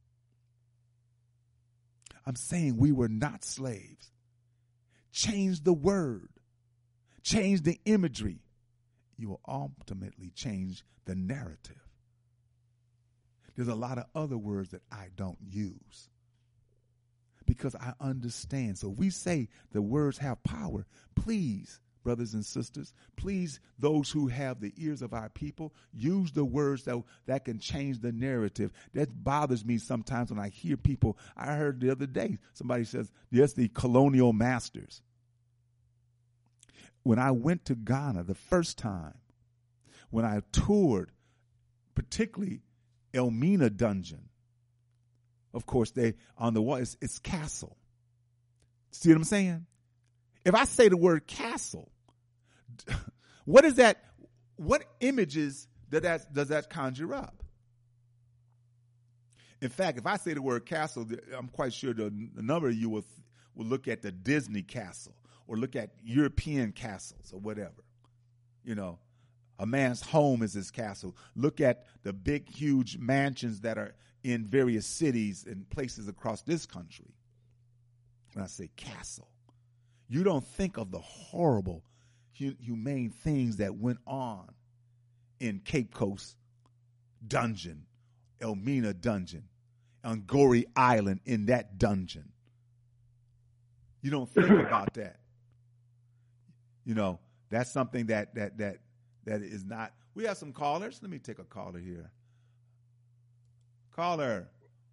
Speaker 3: I'm saying we were not slaves. Change the word. Change the imagery. You will ultimately change the narrative. There's a lot of other words that I don't use because I understand. So we say the words have power. Please, brothers and sisters, please, those who have the ears of our people, use the words that can change the narrative. That bothers me sometimes when I hear people. I heard the other day, somebody says, yes, the colonial masters. When I went to Ghana the first time, when I toured, particularly Elmina Dungeon, of course, they on the wall, it's castle. See what I'm saying? If I say the word castle, what is that? What images does that conjure up? In fact, if I say the word castle, I'm quite sure the number of you will look at the Disney castle or look at European castles or whatever. A man's home is his castle. Look at the big, huge mansions that are in various cities and places across this country. When I say castle, you don't think of the horrible, humane things that went on in Cape Coast Dungeon, Elmina Dungeon, on Goree Island in that dungeon. You don't think about that. That's something that is not. We have some callers. Let me take a caller here. Caller,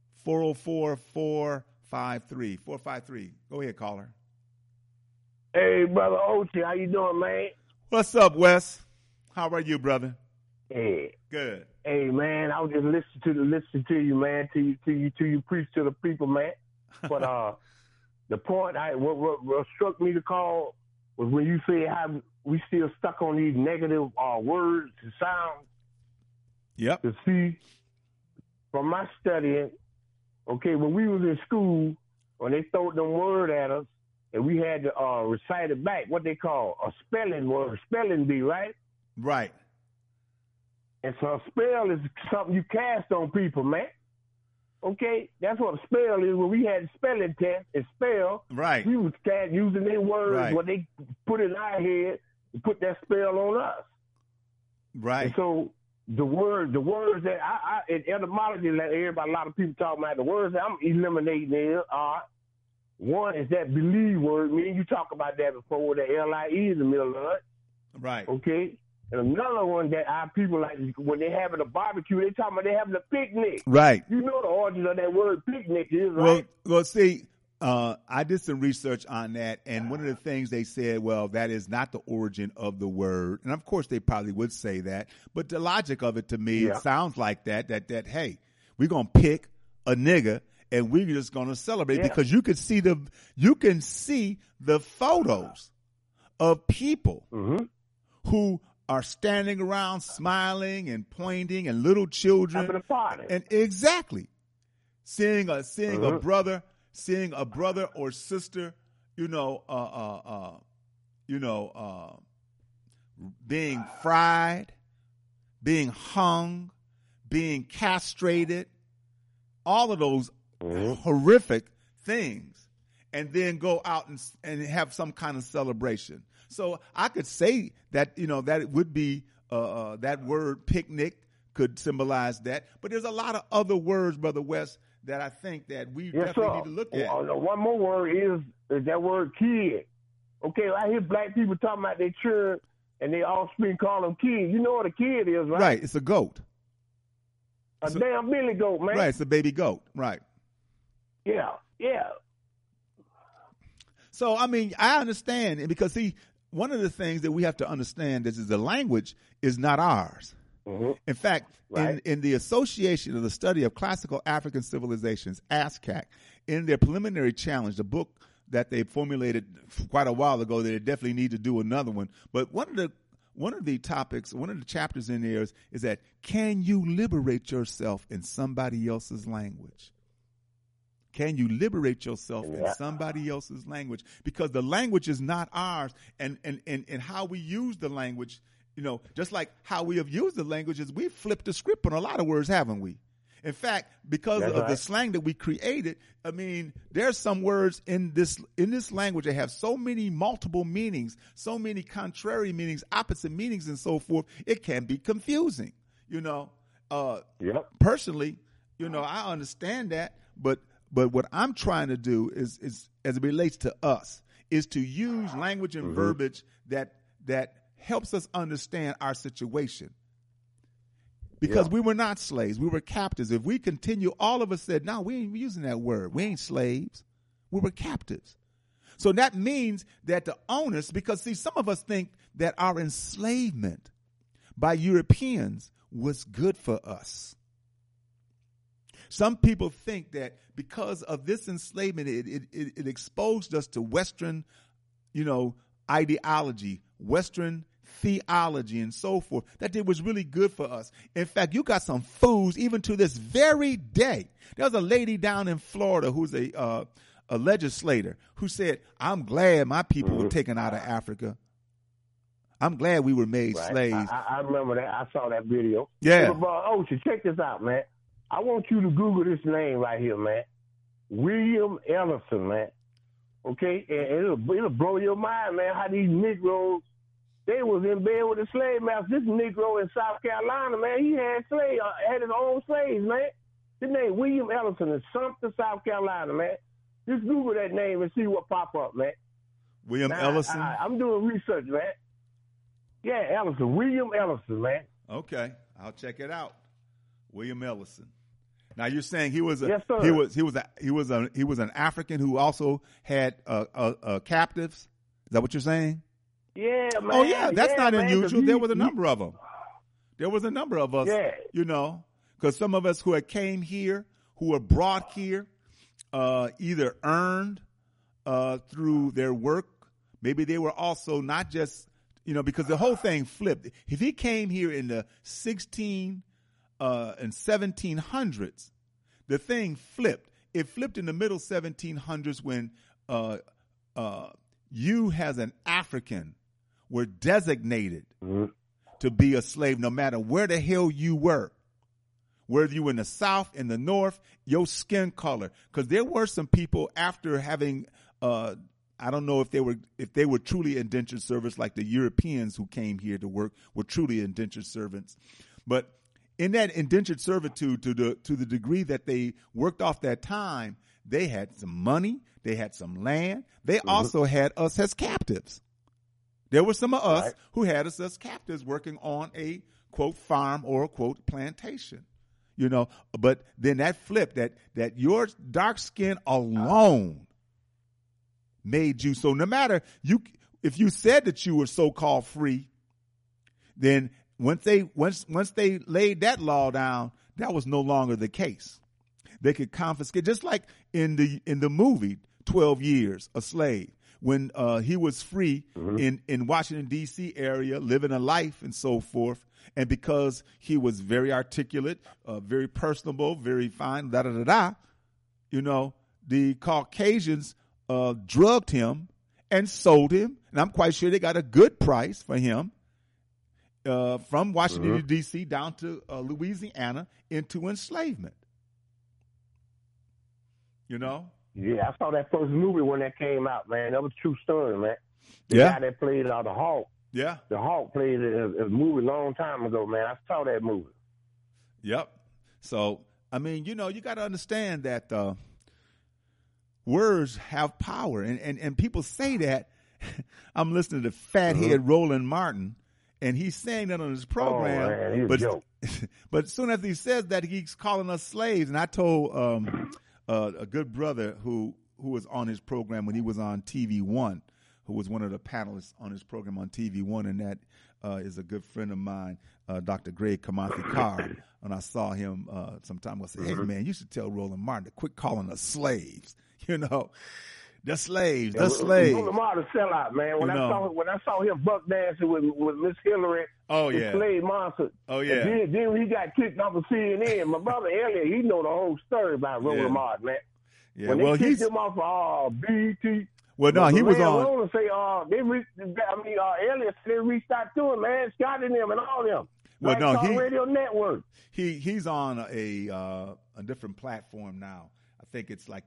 Speaker 3: 404-453. Go ahead, caller.
Speaker 6: Hey, Brother Ochi, how you doing, man?
Speaker 3: What's up, Wes? How are you, brother?
Speaker 6: Hey.
Speaker 3: Good.
Speaker 6: Hey, man, I was just listening to you, man, to you preach to the people, man. But the point what struck me to call was when you say how we still stuck on these negative words and sounds.
Speaker 3: Yep.
Speaker 6: To see, from my studying, okay, when we was in school, when they throw them word at us, and we had to recite it back, what they call a spelling word, spelling bee, right?
Speaker 3: Right.
Speaker 6: And so a spell is something you cast on people, man. Okay, that's what a spell is. When we had a spelling test and spell,
Speaker 3: right,
Speaker 6: we was using their words,
Speaker 3: right,
Speaker 6: what they put in our head, and put that spell on us.
Speaker 3: Right.
Speaker 6: And so the words that I in etymology, a lot of people talk about, the words that I'm eliminating there are, one is that believe word. Me and you talk about that before, with the L-I-E in the middle of it.
Speaker 3: Right.
Speaker 6: Okay. And another one that our people like, when they having a barbecue, they talking about they having a picnic.
Speaker 3: Right.
Speaker 6: You know the origin of that word picnic is, right?
Speaker 3: Well, see, I did some research on that, and one of the things they said, well, that is not the origin of the word. And of course they probably would say that, but the logic of it to me, it sounds like that, hey, we're going to pick a nigga and we're just going to celebrate because you can see the photos of people who are standing around smiling and pointing, and little children.
Speaker 6: Having a party.
Speaker 3: And exactly. Seeing a brother or sister, being fried, being hung, being castrated, all of those horrific things, and then go out and have some kind of celebration. So I could say that, that it would be that word picnic could symbolize that. But there's a lot of other words, Brother West, that I think that we definitely need to look at.
Speaker 6: One more word is that word kid. Okay, I hear black people talking about their children and they offspring call them kids. You know what a kid is, right?
Speaker 3: Right, it's a goat.
Speaker 6: A damn billy goat, man.
Speaker 3: Right, it's a baby goat, right.
Speaker 6: Yeah.
Speaker 3: So, I mean, I understand, because, see, one of the things that we have to understand is the language is not ours. In fact, in the Association of the Study of Classical African Civilizations, ASCAC, in their preliminary challenge, the book that they formulated quite a while ago, they definitely need to do another one. But one of the topics, one of the chapters in there is that, can you liberate yourself in somebody else's language? Can you liberate yourself in somebody else's language? Because the language is not ours, and how we use the language, just like how we have used the language is we flipped the script on a lot of words, haven't we? In fact, because of the slang that we created, I mean, there's some words in this language that have so many multiple meanings, so many contrary meanings, opposite meanings, and so forth. It can be confusing, Personally, I understand that, but what I'm trying to do is as it relates to us, is to use language and verbiage that helps us understand our situation. Because we were not slaves. We were captives. If we continue, all of us said, no, we ain't using that word. We ain't slaves. We were captives. So that means that the onus, because, see, some of us think that our enslavement by Europeans was good for us. Some people think that because of this enslavement, it exposed us to Western, ideology, Western theology, and so forth, that it was really good for us. In fact, you got some fools even to this very day. There's a lady down in Florida who's a legislator who said, I'm glad my people were taken out of Africa. I'm glad we were made slaves.
Speaker 6: I remember that. I saw that video.
Speaker 3: Yeah.
Speaker 6: Ocean, check this out, man. I want you to Google this name right here, man. William Ellison, man. Okay? And it'll blow your mind, man, how these Negroes, they was in bed with the slave master. This Negro in South Carolina, man, he had his own slaves, man. His name William Ellison in Sumter, South Carolina, man. Just Google that name and see what pop up, man.
Speaker 3: William Ellison?
Speaker 6: I'm doing research, man. Yeah, Ellison. William Ellison, man.
Speaker 3: Okay. I'll check it out. William Ellison. Now you're saying he was
Speaker 6: yes, sir.
Speaker 3: he was an African who also had captives. Is that what you're saying?
Speaker 6: Yeah, man.
Speaker 3: Oh yeah, that's not unusual. There was a number of them. There was a number of us, because some of us who had came here, who were brought here, either earned through their work. Maybe they were also not just, because the whole thing flipped. If he came here in the 1700s, the thing flipped. It flipped in the middle 1700s when you as an African were designated to be a slave no matter where the hell you were. Whether you were in the South, in the North, your skin color. Because there were some people after having, I don't know if they were truly indentured servants, like the Europeans who came here to work were truly indentured servants. But in that indentured servitude, to the degree that they worked off that time, they had some money, they had some land, they also had us as captives. There were some of us who had us as captives working on a, quote, farm or, quote, plantation. But then that flipped, that your dark skin alone made you. So no matter if you said that you were so-called free, then once they laid that law down, that was no longer the case. They could confiscate, just like in the movie 12 Years a Slave, when he was free in Washington, D.C. area, living a life and so forth. And because he was very articulate, very personable, very fine, the Caucasians drugged him and sold him. And I'm quite sure they got a good price for him from Washington, D.C. down to Louisiana into enslavement.
Speaker 6: Yeah, I saw that first movie when that came out, man. That was a true story, man. The guy that played the Hawk. Yeah. The Hawk played a movie a long time ago, man. I saw that movie.
Speaker 3: Yep. So, I mean, you got to understand that words have power. And people say that. I'm listening to Fathead Roland Martin, and he's saying that on his program.
Speaker 6: Oh, man, he's a joke.
Speaker 3: But as soon as he says that, he's calling us slaves. And I told a good brother who was on his program when he was on TV One, who was one of the panelists on his program on TV One, and that is a good friend of mine, Dr. Greg Kamathi Carr. And I saw him sometime. I said, "Hey man, you should tell Roland Martin to quit calling us slaves. The slaves, the slaves."
Speaker 6: Roland Martin sell out, man. When I saw him buck dancing with Miss Hillary, the slave monster. Oh yeah. And then he got kicked off of CNN. My brother Elliot, he know the whole story about Roland Martin, man.
Speaker 3: Yeah,
Speaker 6: when they kicked him off of BET.
Speaker 3: Well, no, he was on.
Speaker 6: Roland say, Elliot, they reached out to him, man. Scott and them and all them.
Speaker 3: Well, no,
Speaker 6: Radio Network.
Speaker 3: He's on a different platform now. I think it's like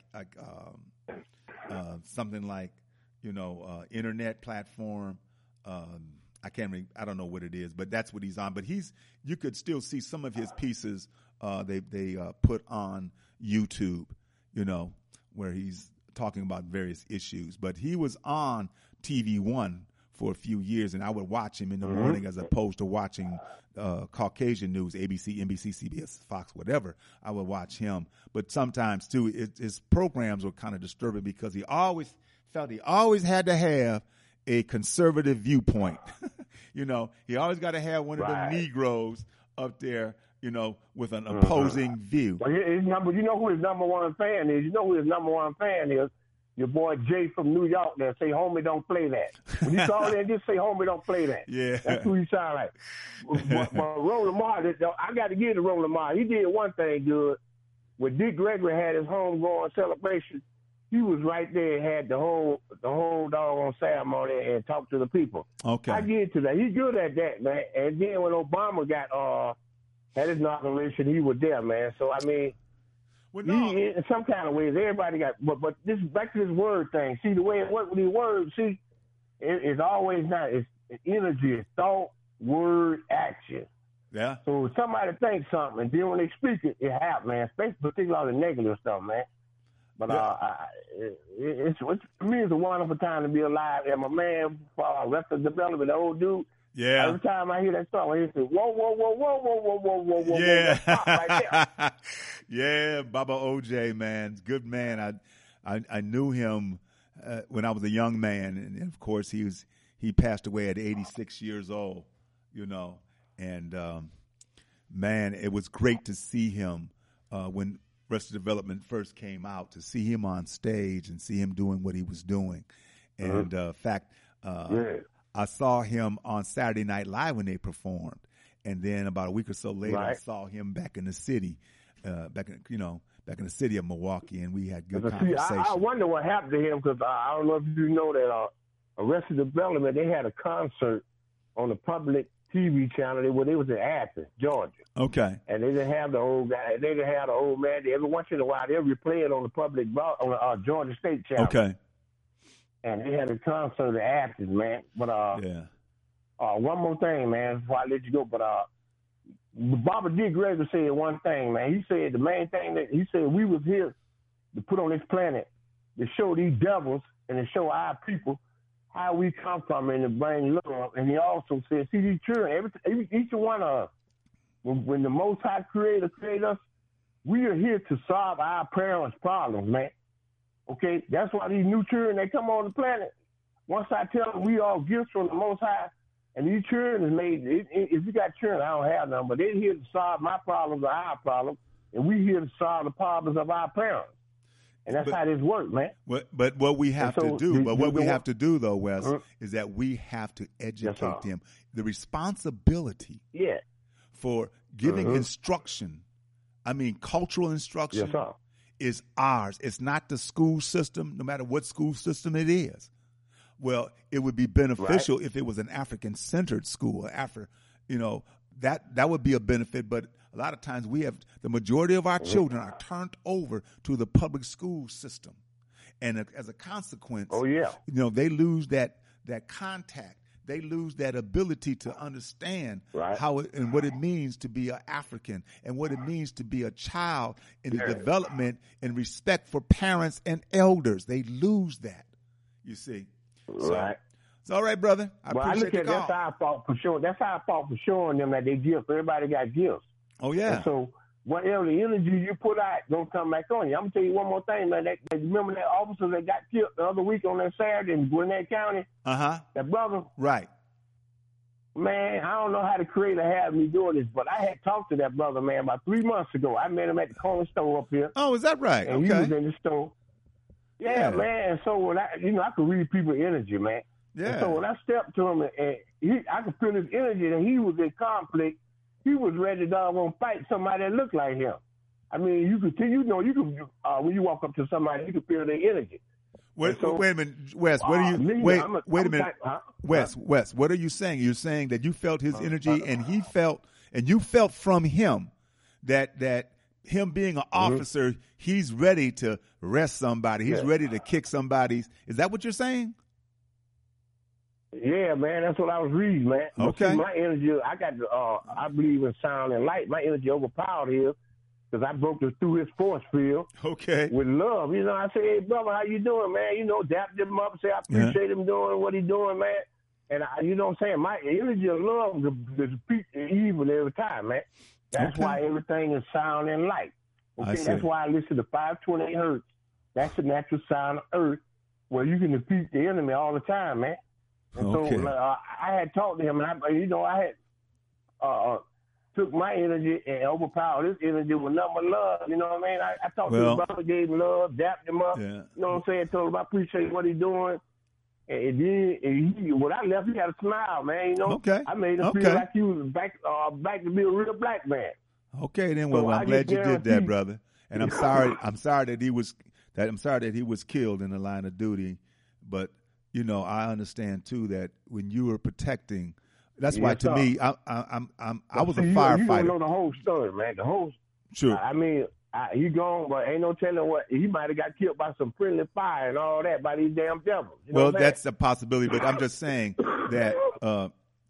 Speaker 3: something like internet platform. I don't know what it is, but that's what he's on. But you could still see some of his pieces. They put on YouTube, where he's talking about various issues. But he was on TV One for a few years, and I would watch him in the morning as opposed to watching Caucasian news, ABC, NBC, CBS, Fox, whatever. I would watch him. But sometimes, too, his programs were kind of disturbing because he always felt he always had to have a conservative viewpoint. He always got to have one of the Negroes up there, with an opposing view.
Speaker 6: Well, you know who his number one fan is? You know who his number one fan is? Your boy Jay from New York there. Say, homie, don't play that. When you call in, just say, homie, don't play that.
Speaker 3: Yeah.
Speaker 6: That's who you sound like. But Roland Martin, I got to give it to Roland Martin. He did one thing good. When Dick Gregory had his homegoing celebration, he was right there and had the whole doggone ceremony and talked to the people.
Speaker 3: Okay.
Speaker 6: I get to that. He's good at that, man. And then when Obama had his inauguration, he was there, man. So, I mean, in some kind of ways, everybody got, but this back to this word thing. See, the way it works with these words, it's always not. It's energy, it's thought, word, action.
Speaker 3: Yeah.
Speaker 6: So somebody thinks something, and then when they speak it, it happens, man. Especially particularly the negative stuff, man. But for me, it's a wonderful time to be alive. And my man, Arrested Development, the old dude.
Speaker 3: Yeah.
Speaker 6: Every time I hear that song, he says, whoa, whoa, whoa, whoa, whoa, whoa, whoa, whoa, whoa,
Speaker 3: yeah.
Speaker 6: whoa, right there.
Speaker 3: Yeah, Baba OJ, man. Good man. I knew him when I was a young man. And, of course, he passed away at 86 years old, And, man, it was great to see him when Arrested Development first came out, to see him on stage and see him doing what he was doing. And, in fact, I saw him on Saturday Night Live when they performed, and then about a week or so later, I saw him back in the city, back in the city of Milwaukee, and we had good conversation.
Speaker 6: I wonder what happened to him, because I don't know if you know that Arrested Development, they had a concert on the public TV channel where they was in Athens, Georgia.
Speaker 3: Okay.
Speaker 6: And they didn't have the old guy. They didn't have the old man. Every once in a while, they'll replay it on the public on the Georgia State channel.
Speaker 3: Okay.
Speaker 6: And they had a concert at Athens, man. But one more thing, man, before I let you go. But Baba D. Gregory said one thing, man. He said the main thing we was here to put on this planet to show these devils and to show our people how we come from and to bring love. And he also said, see these children, each one of us, when the Most High Creator created us, we are here to solve our parents' problems, man. Okay, that's why these new children, they come on the planet. Once I tell them we all gifts from the Most High, and these children is made, if you got children, I don't have them, but they're here to solve my problems or our problems, and we here to solve the problems of our parents. And that's how this works, man.
Speaker 3: But what we have to do, have to do, though, Wes, is that we have to educate them. The responsibility for giving instruction, cultural instruction, is ours. It's not the school system, no matter what school system it is. Well, it would be beneficial if it was an African-centered school. That would be a benefit, but a lot of times the majority of our children are turned over to the public school system. And as a consequence, they lose that contact. They lose that ability to understand how and what it means to be an African and what it means to be a child in the development and respect for parents and elders. They lose that, you see.
Speaker 6: Right.
Speaker 3: It's all right, brother. I appreciate the call.
Speaker 6: That's how I fought for sure. That's how I fought for showing them that they gifts. Everybody got gifts.
Speaker 3: Oh, yeah.
Speaker 6: And so whatever the energy you put out gonna come back on you. I'm gonna tell you one more thing, man. Remember that officer that got killed the other week on that Saturday in Gwinnett County? That brother?
Speaker 3: Right.
Speaker 6: Man, I don't know how the creator had me doing this, but I had talked to that brother, man, about 3 months ago. I met him at the corner store up here.
Speaker 3: Oh, is that right?
Speaker 6: And he was in the store. Yeah, man. And so when I could read people's energy, man.
Speaker 3: Yeah.
Speaker 6: And so when I stepped to him and I could feel his energy that he was in conflict, he was ready to doggone fight somebody that looked like him. You could when you walk up to somebody, you can feel their energy.
Speaker 3: Wait a minute, Wes. What are you? Wait a minute, Wes. What are you saying? You're saying that you felt his energy, and he felt, and you felt from him that him being an officer, he's ready to arrest somebody. He's ready to kick somebody's. Is that what you're saying?
Speaker 6: Yeah, man. That's what I was reading, man.
Speaker 3: Okay.
Speaker 6: See, my energy, I believe in sound and light. My energy overpowered his because I broke through his force field.
Speaker 3: Okay.
Speaker 6: With love. I say, hey, brother, how you doing, man? Dap him up, say I appreciate him doing what he's doing, man. And you know what I'm saying? My energy of love defeats evil every time, man. That's why everything is sound and light. Okay, that's why I listen to 528 hertz. That's the natural sound of earth where you can defeat the enemy all the time, man. And so I had talked to him, and I had took my energy and overpowered his energy with nothing but love. You know what I mean? I talked to his brother, gave him love, dapped him up.
Speaker 3: Yeah.
Speaker 6: You know what I'm saying? Told him I appreciate what he's doing. And then when I left, he had a smile, man. I made him feel like he was back to be a real black man.
Speaker 3: Okay, then. Well, I'm glad you did that, brother. And I'm sorry that he was killed in the line of duty. But I understand too that when you were protecting, that's why to me, I was a firefighter. You
Speaker 6: don't know the whole story, man. The whole.
Speaker 3: Sure.
Speaker 6: He gone, but ain't no telling what he might have got killed by some friendly fire and all that by these damn devils.
Speaker 3: Well, that's a possibility, but I'm just saying that I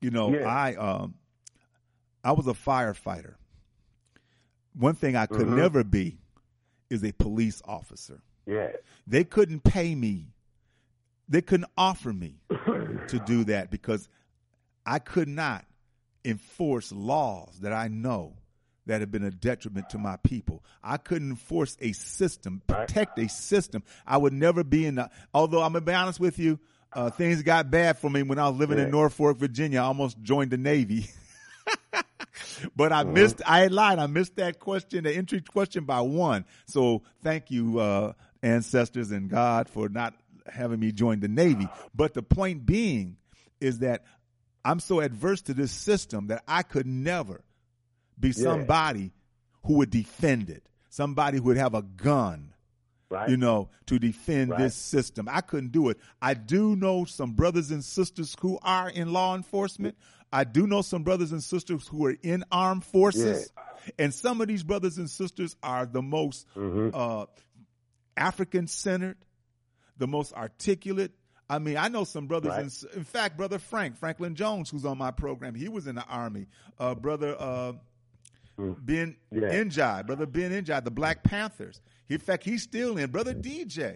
Speaker 3: was a firefighter. One thing I could never be is a police officer.
Speaker 6: Yeah.
Speaker 3: They couldn't pay me. They couldn't offer me to do that because I could not enforce laws that I know that have been a detriment to my people. I couldn't enforce a system, protect a system. I would never be although I'm going to be honest with you, things got bad for me when I was living in Norfolk, Virginia. I almost joined the Navy. But I lied. I missed that question, the entry question by one. So thank you, ancestors and God, for not having me join the Navy. But the point being is that I'm so adverse to this system that I could never be somebody who would defend it, somebody who would have a gun, to defend this system. I couldn't do it. I do know some brothers and sisters who are in law enforcement. I do know some brothers and sisters who are in armed forces. Yeah. And some of these brothers and sisters are the most African-centered, the most articulate. I know some brothers, in fact, Brother Franklin Jones, who's on my program, he was in the Army. Brother Ben Njai, the Black Panthers. In fact, he's still in. Brother DJ,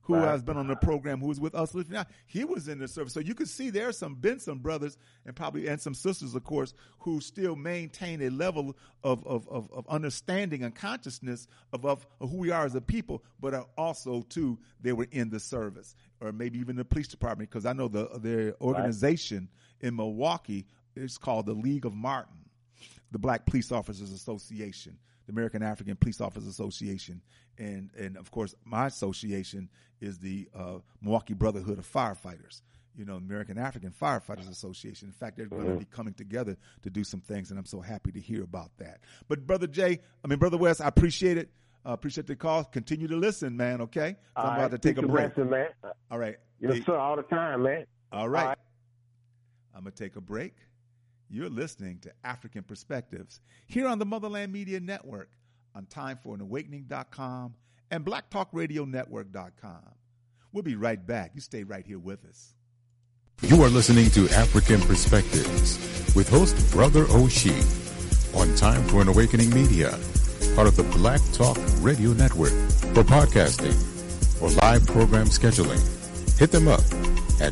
Speaker 3: who has been on the program, who is with us now. He was in the service. So you can see there's been some brothers and some sisters, of course, who still maintain a level of understanding and consciousness of who we are as a people, but are also, too, they were in the service or maybe even the police department, because I know their organization in Milwaukee is called the League of Martin, the Black Police Officers Association, the American African Police Officers Association, and of course my association is the Milwaukee Brotherhood of Firefighters, American African Firefighters Association. In fact, they're going to be coming together to do some things, and I'm so happy to hear about that. But Brother West, I appreciate it. Appreciate the call. Continue to listen, man, okay? I'm about to take a break.
Speaker 6: Blessing, man.
Speaker 3: All right.
Speaker 6: Yes, sir, all the time, man.
Speaker 3: All right. I'm going to take a break. You're listening to African Perspectives here on the Motherland Media Network on TimeForAnAwakening.com and BlackTalkRadioNetwork.com. We'll be right back. You stay right here with us.
Speaker 1: You are listening to African Perspectives with host Brother Oshie on Time for an Awakening Media, part of the Black Talk Radio Network. For podcasting or live program scheduling, hit them up at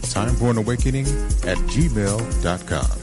Speaker 1: timeforanawakening@gmail.com.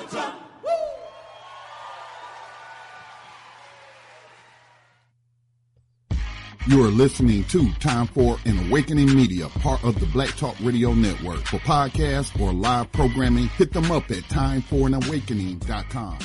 Speaker 2: drum.
Speaker 4: You are listening to Time for an Awakening Media, part of the Black Talk Radio Network. For podcasts or live programming, hit them up at timeforanawakening.com.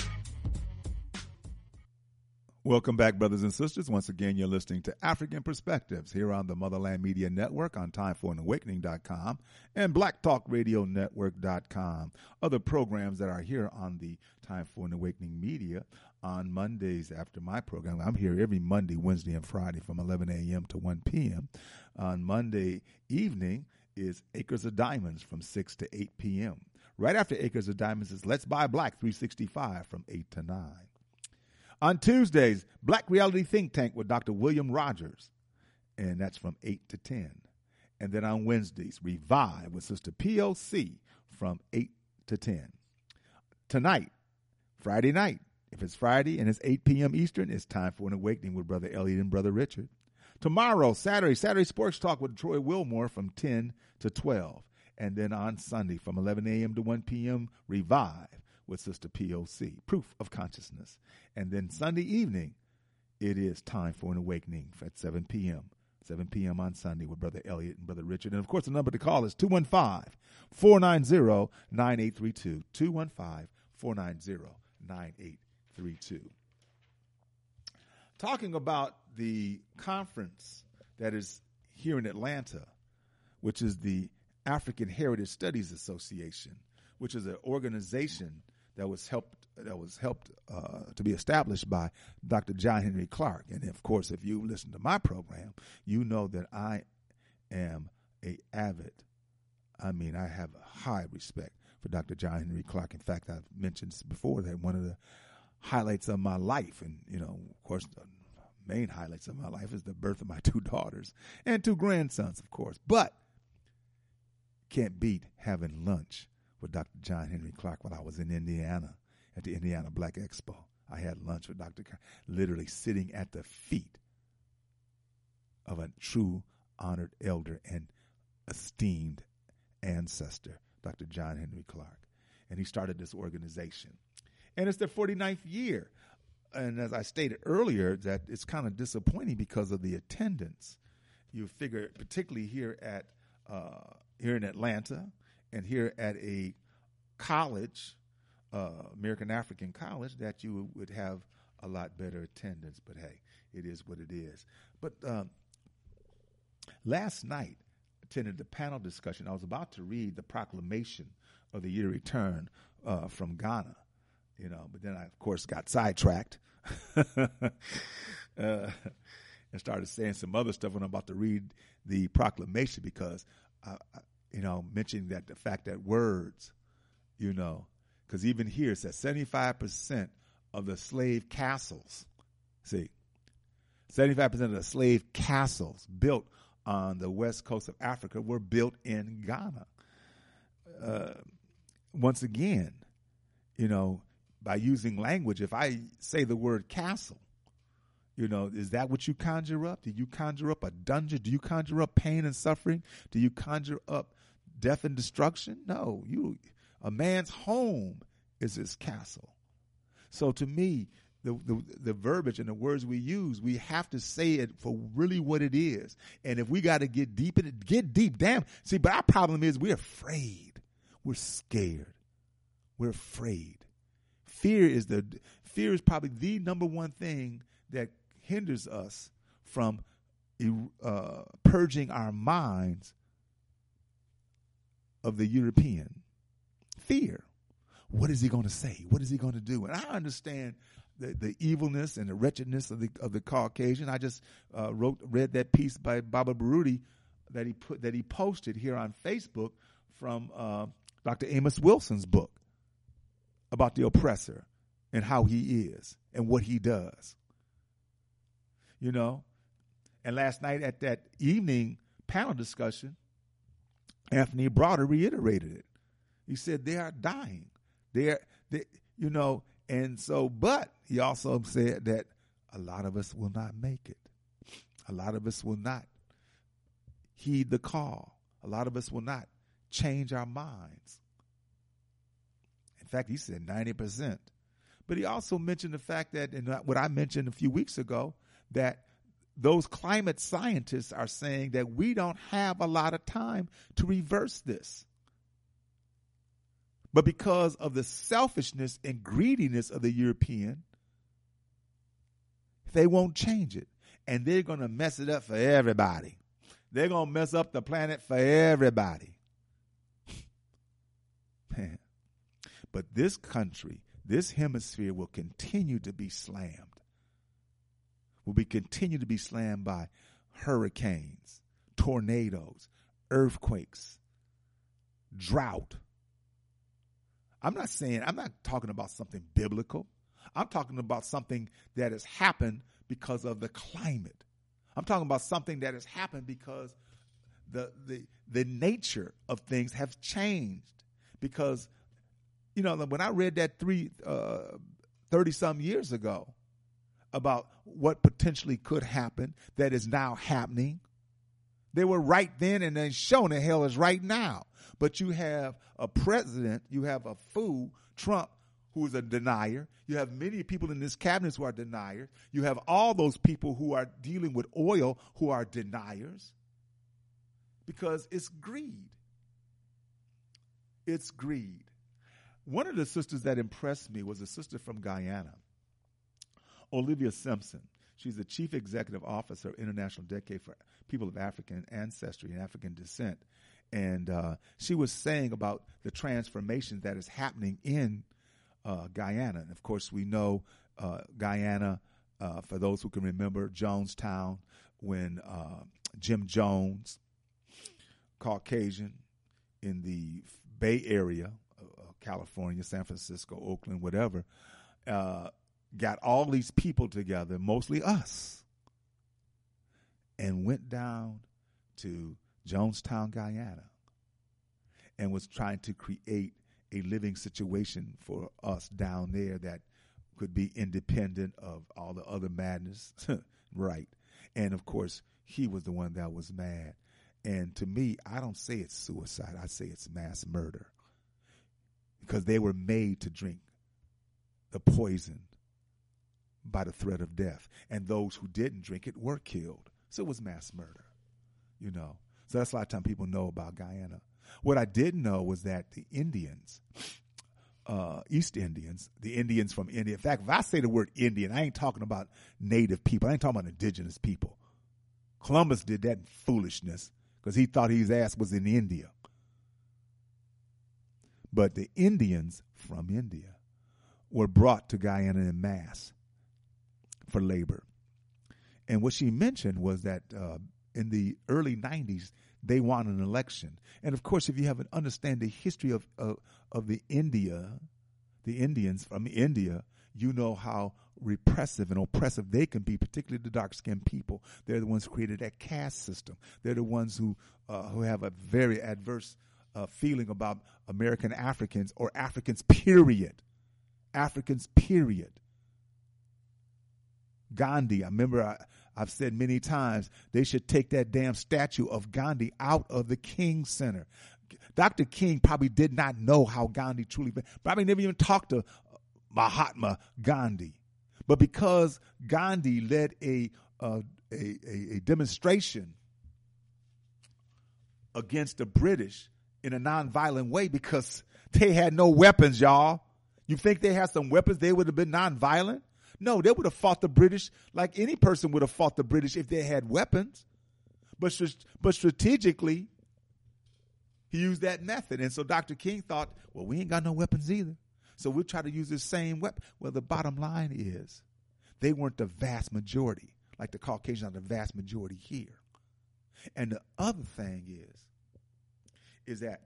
Speaker 3: Welcome back, brothers and sisters. Once again, you're listening to African Perspectives here on the Motherland Media Network on timeforanawakening.com and blacktalkradionetwork.com. Other programs that are here on the Time for an Awakening Media on Mondays after my program. I'm here every Monday, Wednesday, and Friday from 11 a.m. to 1 p.m. On Monday evening is Acres of Diamonds from 6 to 8 p.m. Right after Acres of Diamonds is Let's Buy Black 365 from 8 to 9. On Tuesdays, Black Reality Think Tank with Dr. William Rogers, and that's from 8 to 10. And then on Wednesdays, Revive with Sister POC from 8 to 10. Tonight, Friday night, if it's Friday and it's 8 p.m. Eastern, it's Time for an Awakening with Brother Elliot and Brother Richard. Tomorrow, Saturday Sports Talk with Troy Wilmore from 10 to 12. And then on Sunday from 11 a.m. to 1 p.m., Revive with Sister POC, Proof of Consciousness. And then Sunday evening, it is Time for an Awakening at 7 p.m. 7 p.m. on Sunday with Brother Elliot and Brother Richard. And, of course, the number to call is 215-490-9832, 215-490-9832. Talking about the conference that is here in Atlanta, which is the African Heritage Studies Association, which is an organization that was helped to be established by Dr. John Henry Clarke. And of course, if you listen to my program, you know that I am I have a high respect for Dr. John Henry Clarke. In fact, I've mentioned before that one of the highlights of my life, and of course, the main highlights of my life is the birth of my 2 daughters and 2 grandsons, of course. But can't beat having lunch with Dr. John Henry Clarke when I was in Indiana at the Indiana Black Expo. I had lunch with Dr. literally sitting at the feet of a true honored elder and esteemed ancestor, Dr. John Henry Clarke. And he started this organization. And it's their 49th year. And as I stated earlier, that it's kind of disappointing because of the attendance. You figure, particularly here in Atlanta, and here at a college, American African College, that you would have a lot better attendance. But hey, it is what it is. But last night, attended the panel discussion. I was about to read the proclamation of the year return from Ghana, but then I, of course, got sidetracked and started saying some other stuff when I'm about to read the proclamation because mentioning that the fact that words, because even here it says 75% of the slave castles, 75% of the slave castles built on the west coast of Africa were built in Ghana. Once again, by using language, if I say the word castle, is that what you conjure up? Do you conjure up a dungeon? Do you conjure up pain and suffering? Do you conjure up death and destruction? No, a man's home is his castle. So to me, the verbiage and the words we use, we have to say it for really what it is. And if we got to get deep in it, get deep. Damn. See, but our problem is we're afraid. We're scared. We're afraid. Fear is probably the number one thing that hinders us from purging our minds of the European. Fear. What is he going to say? What is he going to do? And I understand the evilness and the wretchedness of the Caucasian. I just read that piece by Baba Baruti that he posted here on Facebook from Dr. Amos Wilson's book about the oppressor and how he is and what he does. And last night at that evening panel discussion, Anthony Browder reiterated it. He said they are dying. And so, but he also said that a lot of us will not make it. A lot of us will not heed the call. A lot of us will not change our minds. In fact, he said 90%. But he also mentioned the fact that, and what I mentioned a few weeks ago, that those climate scientists are saying that we don't have a lot of time to reverse this. But because of the selfishness and greediness of the European, they won't change it. And they're going to mess it up for everybody. They're going to mess up the planet for everybody. Man. But this country, this hemisphere will continue to be slammed. Will be continue to be slammed by hurricanes, tornadoes, earthquakes, drought. I'm not talking about something biblical. I'm talking about something that has happened because of the climate. I'm talking about something that has happened because the nature of things have changed. Because, you know, when I read that 30-some years ago about what potentially could happen that is now happening, they were right then and then shown the hell is right now. But you have a president, you have a fool, Trump, who is a denier. You have many people in this cabinet who are deniers. You have all those people who are dealing with oil who are deniers. Because it's greed. It's greed. One of the sisters that impressed me was a sister from Guyana, Olivia Simpson. She's the Chief Executive Officer of International Decade for People of African Ancestry and African Descent. And she was saying about the transformation that is happening in Guyana. And, of course, we know Guyana, for those who can remember, Jonestown, when Jim Jones, Caucasian in the Bay Area, California, San Francisco, Oakland, whatever, got all these people together, mostly us, and went down to Jonestown, Guyana, and was trying to create a living situation for us down there that could be independent of all the other madness. Right. And, of course, he was the one that was mad. And to me, I don't say it's suicide. I say it's mass murder. Because they were made to drink the poison by the threat of death. And those who didn't drink it were killed. So it was mass murder, you know. So that's a lot of time people know about Guyana. What I didn't know was that the Indians, East Indians, the Indians from India. In fact, if I say the word Indian, I ain't talking about native people. I ain't talking about indigenous people. Columbus did that in foolishness because he thought his ass was in India. But the Indians from India were brought to Guyana en masse for labor. And what she mentioned was that in the early 90s, they won an election. And, of course, if you haven't understand the history of the Indians from India, you know how repressive and oppressive they can be, particularly the dark-skinned people. They're the ones who created that caste system. They're the ones who have a very adverse feeling about American Africans or Africans, period. Africans, period. Gandhi, I remember I've said many times, they should take that damn statue of Gandhi out of the King Center. Dr. King probably did not know how Gandhi truly felt. Probably never even talked to Mahatma Gandhi. But because Gandhi led a demonstration against the British in a nonviolent way because they had no weapons, y'all. You think they had some weapons, they would have been nonviolent? No, they would have fought the British like any person would have fought the British if they had weapons. But strategically, he used that method. And so Dr. King thought, well, we ain't got no weapons either. So we'll try to use the same weapon. Well, the bottom line is they weren't the vast majority, like the Caucasians are the vast majority here. And the other thing is that,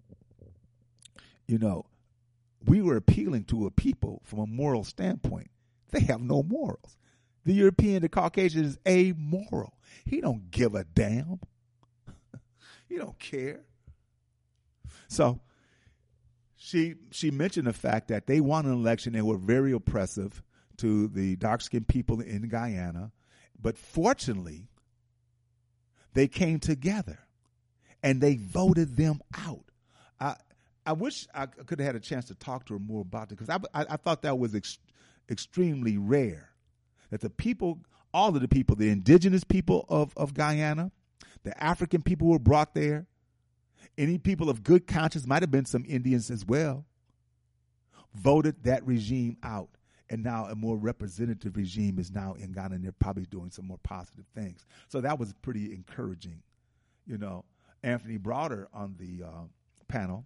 Speaker 3: you know, we were appealing to a people from a moral standpoint. They have no morals. The European, the Caucasian is amoral. He don't give a damn. He don't care. So she mentioned the fact that they won an election and were very oppressive to the dark-skinned people in Guyana. But fortunately, they came together and they voted them out. I wish I could have had a chance to talk to her more about it, because I thought that was extremely rare, that the people, all of the people, the indigenous people of Guyana, the African people who were brought there, any people of good conscience, might have been some Indians as well, voted that regime out. And now a more representative regime is now in Ghana, and they're probably doing some more positive things. So that was pretty encouraging. You know, Anthony Browder on the panel,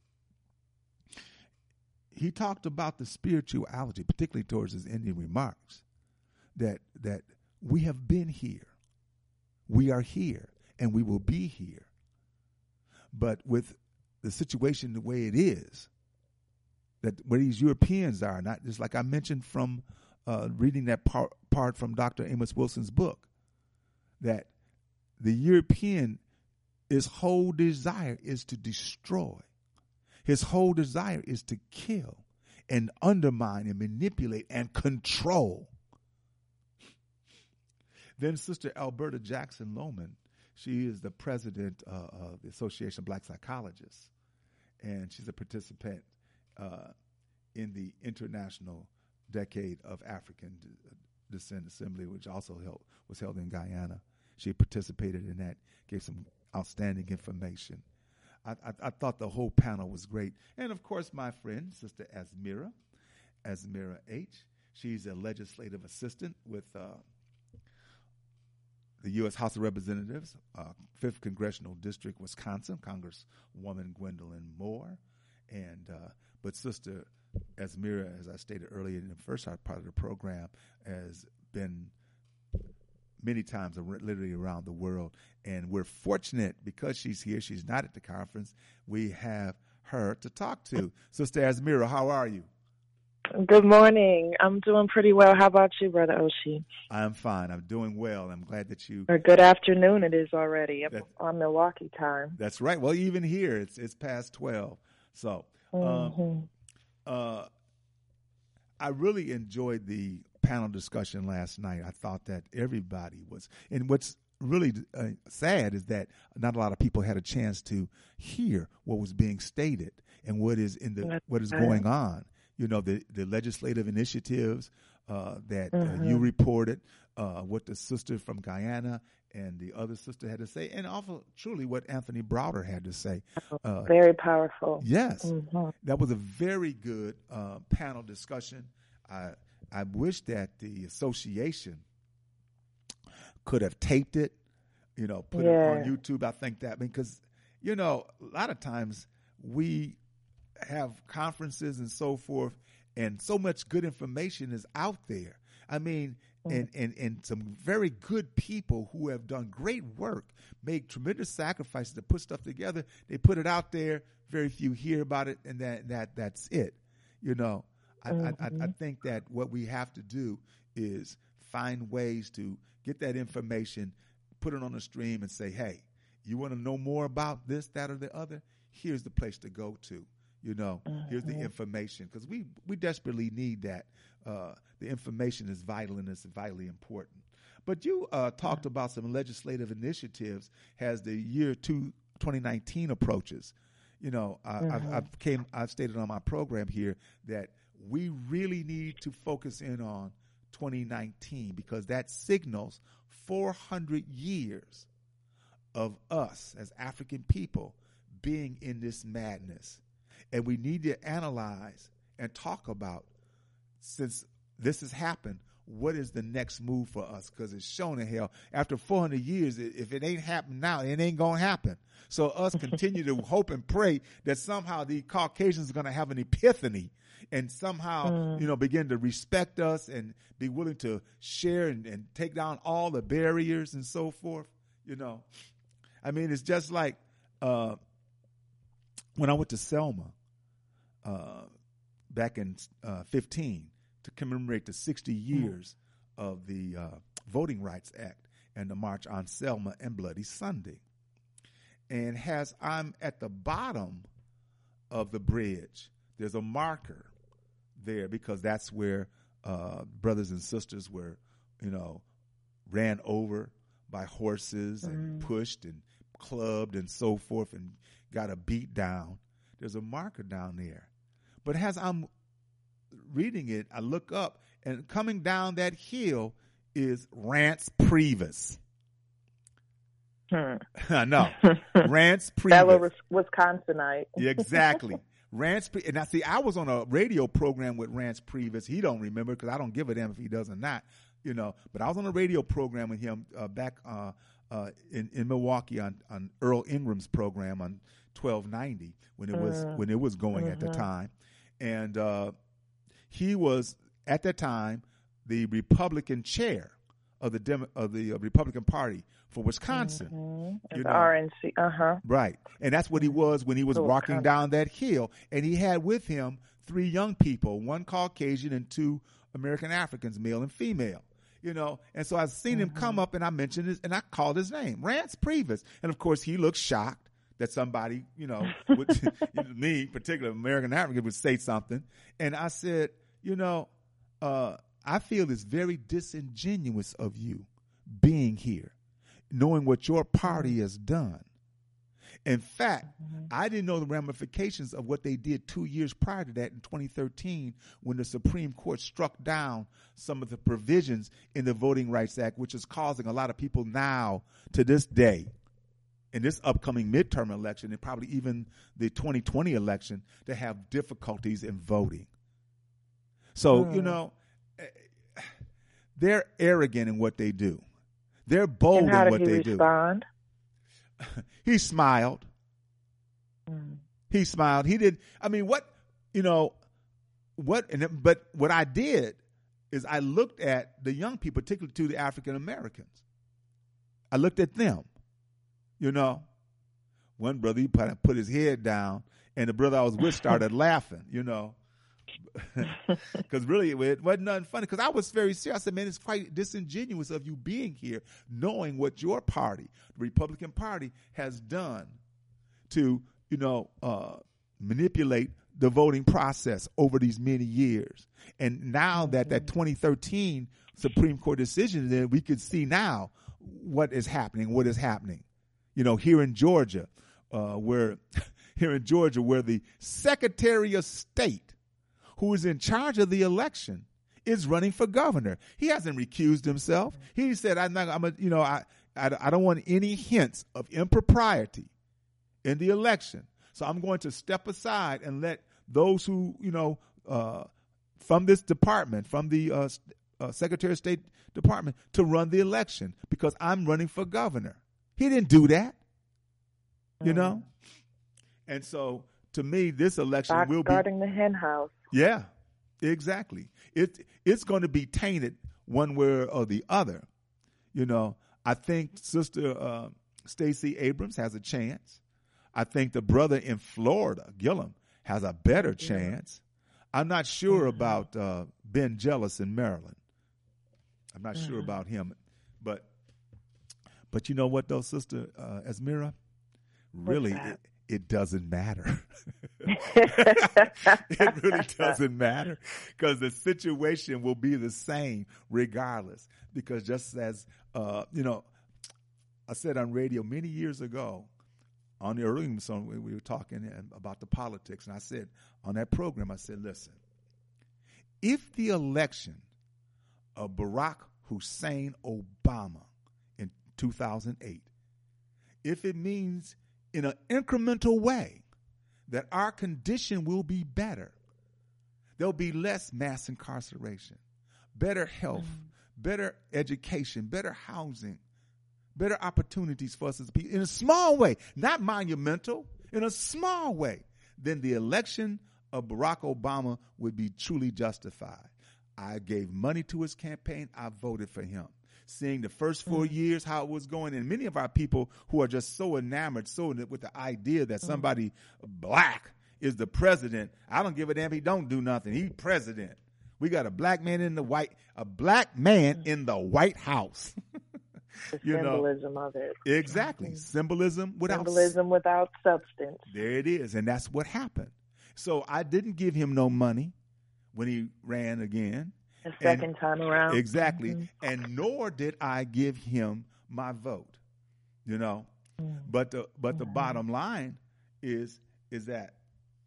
Speaker 3: he talked about the spirituality, particularly towards his ending remarks, that we have been here, we are here, and we will be here. But with the situation the way it is, that where these Europeans are, not just like I mentioned from reading that part from Dr. Amos Wilson's book, that the European, his whole desire is to destroy. His whole desire is to kill and undermine and manipulate and control. Then Sister Alberta Jackson Lohman, she is the president of the Association of Black Psychologists, and she's a participant in the International Decade of African Descent Assembly, which also was held in Guyana. She participated in that, gave some outstanding information. I thought the whole panel was great. And, of course, my friend, Sister Asmira H. She's a legislative assistant with the U.S. House of Representatives, 5th Congressional District, Wisconsin, Congresswoman Gwendolyn Moore. And but Sister Asmira, as I stated earlier in the first part of the program, has been many times literally around the world. And we're fortunate because she's here. She's not at the conference. We have her to talk to. Sister Asmira, how are you?
Speaker 7: Good morning. I'm doing pretty well. How about you, Brother Oshie?
Speaker 3: I'm fine. I'm doing well. I'm glad that you...
Speaker 7: Or good afternoon it is already on Milwaukee time.
Speaker 3: That's right. Well, even here, it's past 12. So I really enjoyed the panel discussion last night. I thought that everybody was... And what's really sad is that not a lot of people had a chance to hear what was being stated and what is going on. You know, the legislative initiatives that you reported, what the sister from Guyana and the other sister had to say, and also truly what Anthony Browder had to say.
Speaker 7: Very powerful.
Speaker 3: Yes. Mm-hmm. That was a very good panel discussion. I wish that the association could have taped it, you know, put it on YouTube. I think that, because, you know, a lot of times we have conferences and so forth, and so much good information is out there. I mean, and some very good people who have done great work, made tremendous sacrifices to put stuff together. They put it out there. Very few hear about it, and that's it. You know, I think that what we have to do is find ways to get that information, put it on the stream, and say, hey, you want to know more about this, that, or the other? Here's the place to go to. You know, here's the information, because we desperately need that. The information is vital, and it's vitally important. But you talked about some legislative initiatives as the year 2019 approaches. You know, I've stated on my program here that we really need to focus in on 2019, because that signals 400 years of us as African people being in this madness. And we need to analyze and talk about, since this has happened, what is the next move for us? Because it's shown in hell. After 400 years, if it ain't happened now, it ain't going to happen. So us continue to hope and pray that somehow the Caucasians are going to have an epiphany and somehow, you know, begin to respect us and be willing to share and take down all the barriers and so forth. You know, I mean, it's just like when I went to Selma back in 15 to commemorate the 60 years of the Voting Rights Act and the March on Selma and Bloody Sunday. And as I'm at the bottom of the bridge, there's a marker there, because that's where brothers and sisters were, you know, ran over by horses and pushed and clubbed and so forth and got a beat down there's a marker down there. But as I'm reading it, I look up, and coming down that hill is Rance Priebus. I know. Rance Priebus.
Speaker 7: Fellow Wisconsinite.
Speaker 3: Exactly. Rance, and now see, I was on a radio program with Rance Priebus. He don't remember because I don't give a damn if he does or not, But I was on a radio program with him back in Milwaukee on Earl Ingram's program on 1290 when it was going at the time, and he was at that time the Republican chair of the Republican Party for Wisconsin.
Speaker 7: The RNC,
Speaker 3: Right. And that's what he was when he was walking down that hill. And he had with him 3 young people, 1 Caucasian and 2 American Africans, male and female. And so I've seen him come up, and I mentioned his, and I called his name, Rance Priebus. And of course he looked shocked that somebody, would, me, particularly American African, would say something. And I said, I feel it's very disingenuous of you being here, knowing what your party has done. In fact, I didn't know the ramifications of what they did 2 years prior to that in 2013 when the Supreme Court struck down some of the provisions in the Voting Rights Act, which is causing a lot of people now to this day in this upcoming midterm election and probably even the 2020 election to have difficulties in voting. So, they're arrogant in what they do. They're bold in what they do.
Speaker 7: Respond?
Speaker 3: He smiled. He smiled. He did. I mean, but what I did is I looked at the young people, particularly to the African Americans. I looked at them. One brother, he put his head down, and the brother I was with started laughing, because really it wasn't nothing funny, because I was very serious. I said, man, it's quite disingenuous of you being here knowing what your party, the Republican Party, has done to manipulate the voting process over these many years. And now that 2013 Supreme Court decision, then we could see now what is happening. Here in Georgia, where the Secretary of State, who is in charge of the election, is running for governor. He hasn't recused himself. He said, I don't want any hints of impropriety in the election. So I'm going to step aside and let those who, from this department, from the Secretary of State department, to run the election because I'm running for governor. He didn't do that, And so to me, this election will be
Speaker 7: guarding the hen house.
Speaker 3: Yeah, exactly. It's going to be tainted one way or the other. I think Sister Stacey Abrams has a chance. I think the brother in Florida, Gillum, has a better chance. I'm not sure about Ben Jealous in Maryland. I'm not sure about him. But you know what, though, Sister Esmira? Really, it doesn't matter. It really doesn't matter, because the situation will be the same regardless. Because just as, I said on radio many years ago, on the early song, we were talking about the politics, and I said on that program, I said, listen, if the election of Barack Hussein Obama in 2008, if it means in an incremental way that our condition will be better, there'll be less mass incarceration, better health, better education, better housing, better opportunities for us as people, in a small way, not monumental, in a small way, then the election of Barack Obama would be truly justified. I gave money to his campaign. I voted for him. Seeing the first 4 years, how it was going, and many of our people who are just so enamored, with the idea that somebody black is the president. I don't give a damn. He don't do nothing. He's president. We got a black man in the White House.
Speaker 7: The symbolism of it.
Speaker 3: Exactly. Symbolism without
Speaker 7: substance.
Speaker 3: There it is. And that's what happened. So I didn't give him no money when he ran again.
Speaker 7: The second time around.
Speaker 3: Exactly. And nor did I give him my vote. But the bottom line is that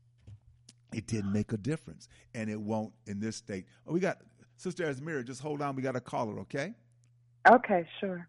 Speaker 3: It didn't make a difference, and it won't in this state. Oh, we got Sister Asmira. Just hold on. We got a caller, okay?
Speaker 7: Okay, sure.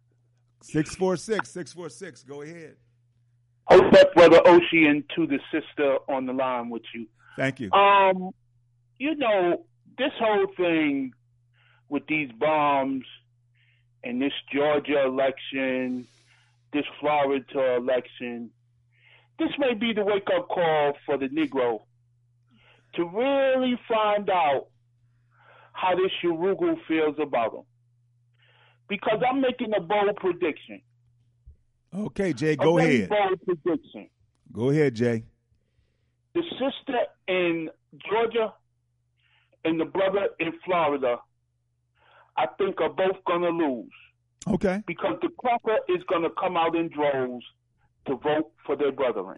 Speaker 3: 646. Go ahead.
Speaker 8: Hold up, Brother Oshie, and to the sister on the line with you.
Speaker 3: Thank you.
Speaker 8: You know, this whole thing with these bombs and this Georgia election, this Florida election, this may be the wake-up call for the Negro to really find out how this Yurugu feels about him. Because I'm making a bold prediction.
Speaker 3: Okay, Jay, go ahead.
Speaker 8: Bold prediction.
Speaker 3: Go ahead, Jay.
Speaker 8: The sister in Georgia and the brother in Florida, I think, are both going to lose.
Speaker 3: Okay.
Speaker 8: Because the cracker is going to come out in droves to vote for their brethren.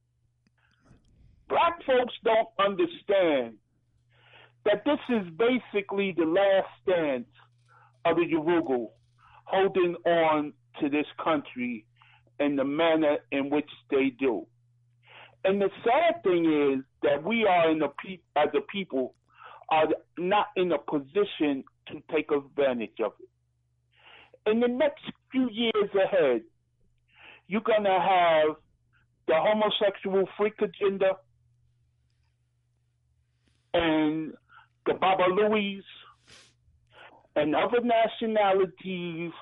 Speaker 8: Black folks don't understand that this is basically the last stand of the Yurugu holding on to this country in the manner in which they do. And the sad thing is that we are as a people are not in a position to take advantage of it. In the next few years ahead, you're going to have the homosexual freak agenda and the Babaluis and other nationalities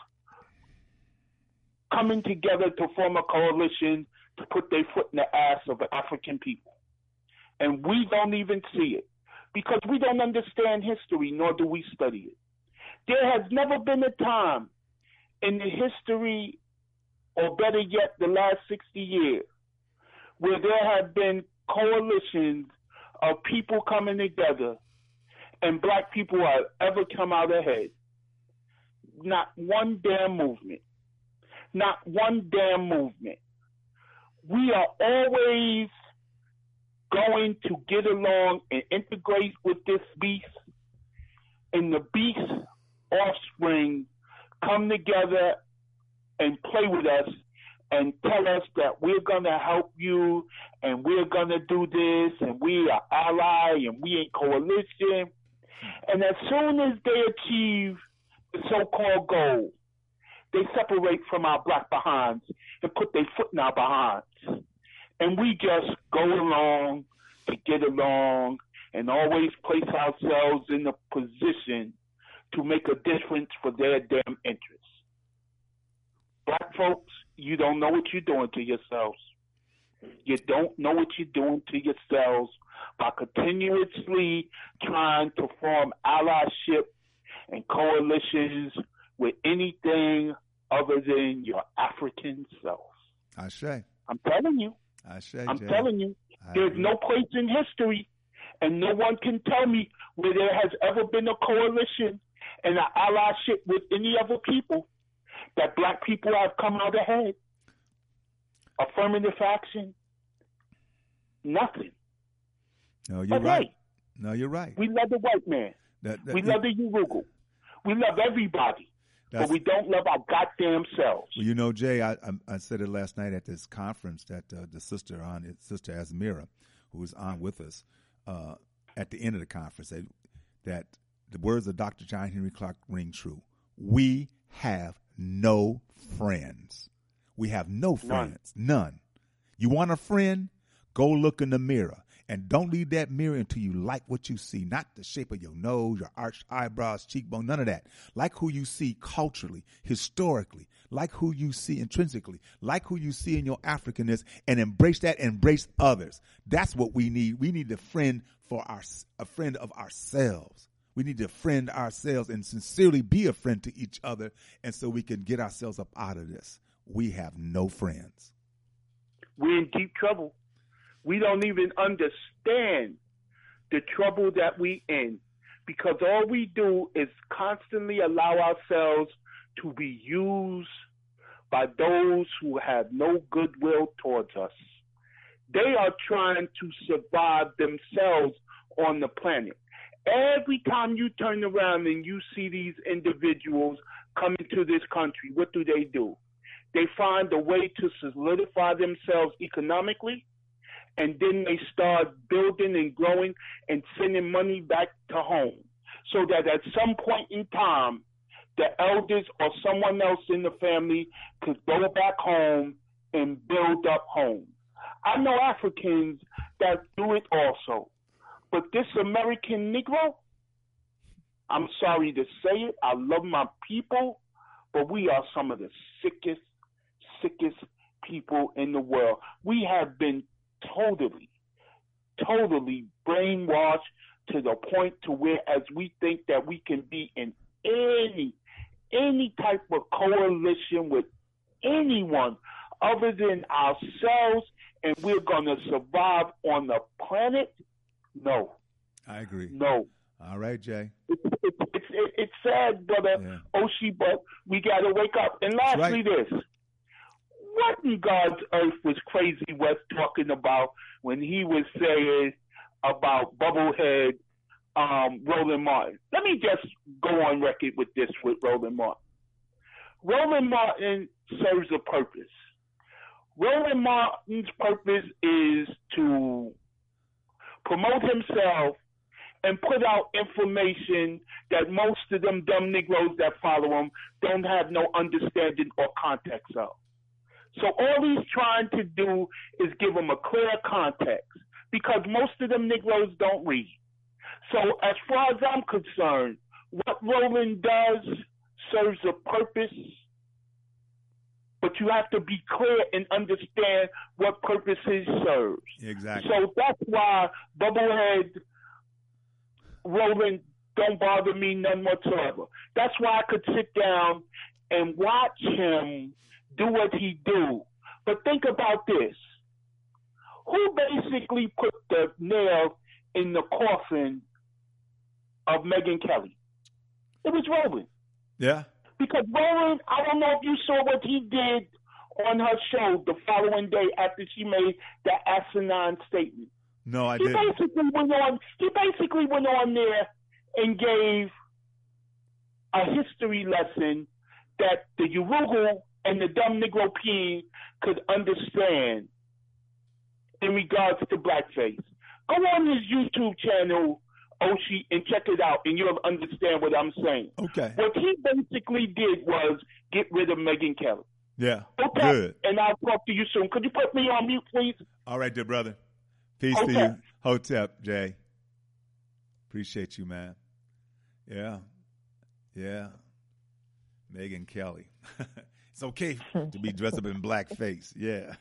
Speaker 8: coming together to form a coalition to put their foot in the ass of the African people. And we don't even see it because we don't understand history, nor do we study it. There has never been a time in the history, or better yet, the last 60 years, where there have been coalitions of people coming together and black people have ever come out ahead. Not one damn movement. Not one damn movement. We are always going to get along and integrate with this beast, and the beast's offspring come together and play with us and tell us that we're going to help you and we're going to do this and we are ally and we in coalition. And as soon as they achieve the so-called goal, they separate from our black behinds and put their foot in our behinds. And we just go along to get along and always place ourselves in a position to make a difference for their damn interests. Black folks, you don't know what you're doing to yourselves. You don't know what you're doing to yourselves by continuously trying to form allyship and coalitions with anything other than your African self.
Speaker 3: Ashe.
Speaker 8: I'm telling you.
Speaker 3: Ashe,
Speaker 8: I'm
Speaker 3: Jay.
Speaker 8: telling you. There's no place in history, and no one can tell me where there has ever been a coalition and an allyship with any other people that black people have come out ahead. Affirmative action, nothing.
Speaker 3: No, you're
Speaker 8: but
Speaker 3: right.
Speaker 8: Hey,
Speaker 3: no, you're right.
Speaker 8: we love the white man. We love the Yurugu. We love everybody. But we don't love our goddamn selves.
Speaker 3: Well, you know, Jay, I said it last night at this conference that the sister Asmira, who was on with us at the end of the conference, that the words of Dr. John Henry Clark ring true. We have no friends. We have no friends. None. You want a friend? Go look in the mirror. And don't leave that mirror until you like what you see. Not the shape of your nose, your arched eyebrows, cheekbone, none of that. Like who you see culturally, historically, like who you see intrinsically, like who you see in your Africanness, and embrace that, embrace others. That's what we need. We need a friend a friend of ourselves. We need to friend ourselves and sincerely be a friend to each other, and so we can get ourselves up out of this. We have no friends.
Speaker 8: We're in deep trouble. We don't even understand the trouble that we in, because all we do is constantly allow ourselves to be used by those who have no goodwill towards us. They are trying to survive themselves on the planet. Every time you turn around and you see these individuals coming to this country, what do? They find a way to solidify themselves economically, and then they start building and growing and sending money back to home, so that at some point in time, the elders or someone else in the family could go back home and build up home. I know Africans that do it also, but this American Negro, I'm sorry to say it, I love my people, but we are some of the sickest people in the world. We have been totally brainwashed to the point to where as we think that we can be in any type of coalition with anyone other than ourselves, and we're going to survive on the planet. No.
Speaker 3: I agree.
Speaker 8: No.
Speaker 3: All right, Jay.
Speaker 8: It's sad, brother Oshi, but we got to wake up. And lastly, this. What in God's earth was Crazy West talking about when he was saying about Bubblehead Roland Martin? Let me just go on record with this with Roland Martin. Roland Martin serves a purpose. Roland Martin's purpose is to promote himself and put out information that most of them dumb Negroes that follow him don't have no understanding or context of. So all he's trying to do is give them a clear context, because most of them Negroes don't read. So as far as I'm concerned, what Roland does serves a purpose, but you have to be clear and understand what purpose it serves.
Speaker 3: Exactly.
Speaker 8: So that's why Bubblehead Roland don't bother me none whatsoever. That's why I could sit down and watch him do what he do. But think about this. Who basically put the nail in the coffin of Megyn Kelly? It was Roland.
Speaker 3: Yeah.
Speaker 8: Because Roland, I don't know if you saw what he did on her show the following day after she made that asinine statement.
Speaker 3: No, I
Speaker 8: didn't. He basically went on there and gave a history lesson that the Urugu and the dumb Negro Peen could understand in regards to blackface. Go on his YouTube channel, Oshi, and check it out, and you'll understand what I'm saying.
Speaker 3: Okay.
Speaker 8: What he basically did was get rid of Megyn Kelly.
Speaker 3: Yeah.
Speaker 8: Okay.
Speaker 3: Good.
Speaker 8: And I'll talk to you soon. Could you put me on mute, please?
Speaker 3: All right, dear brother. Peace to you. Hotep, Jay. Appreciate you, man. Yeah. Megyn Kelly. It's okay to be dressed up in blackface. Yeah.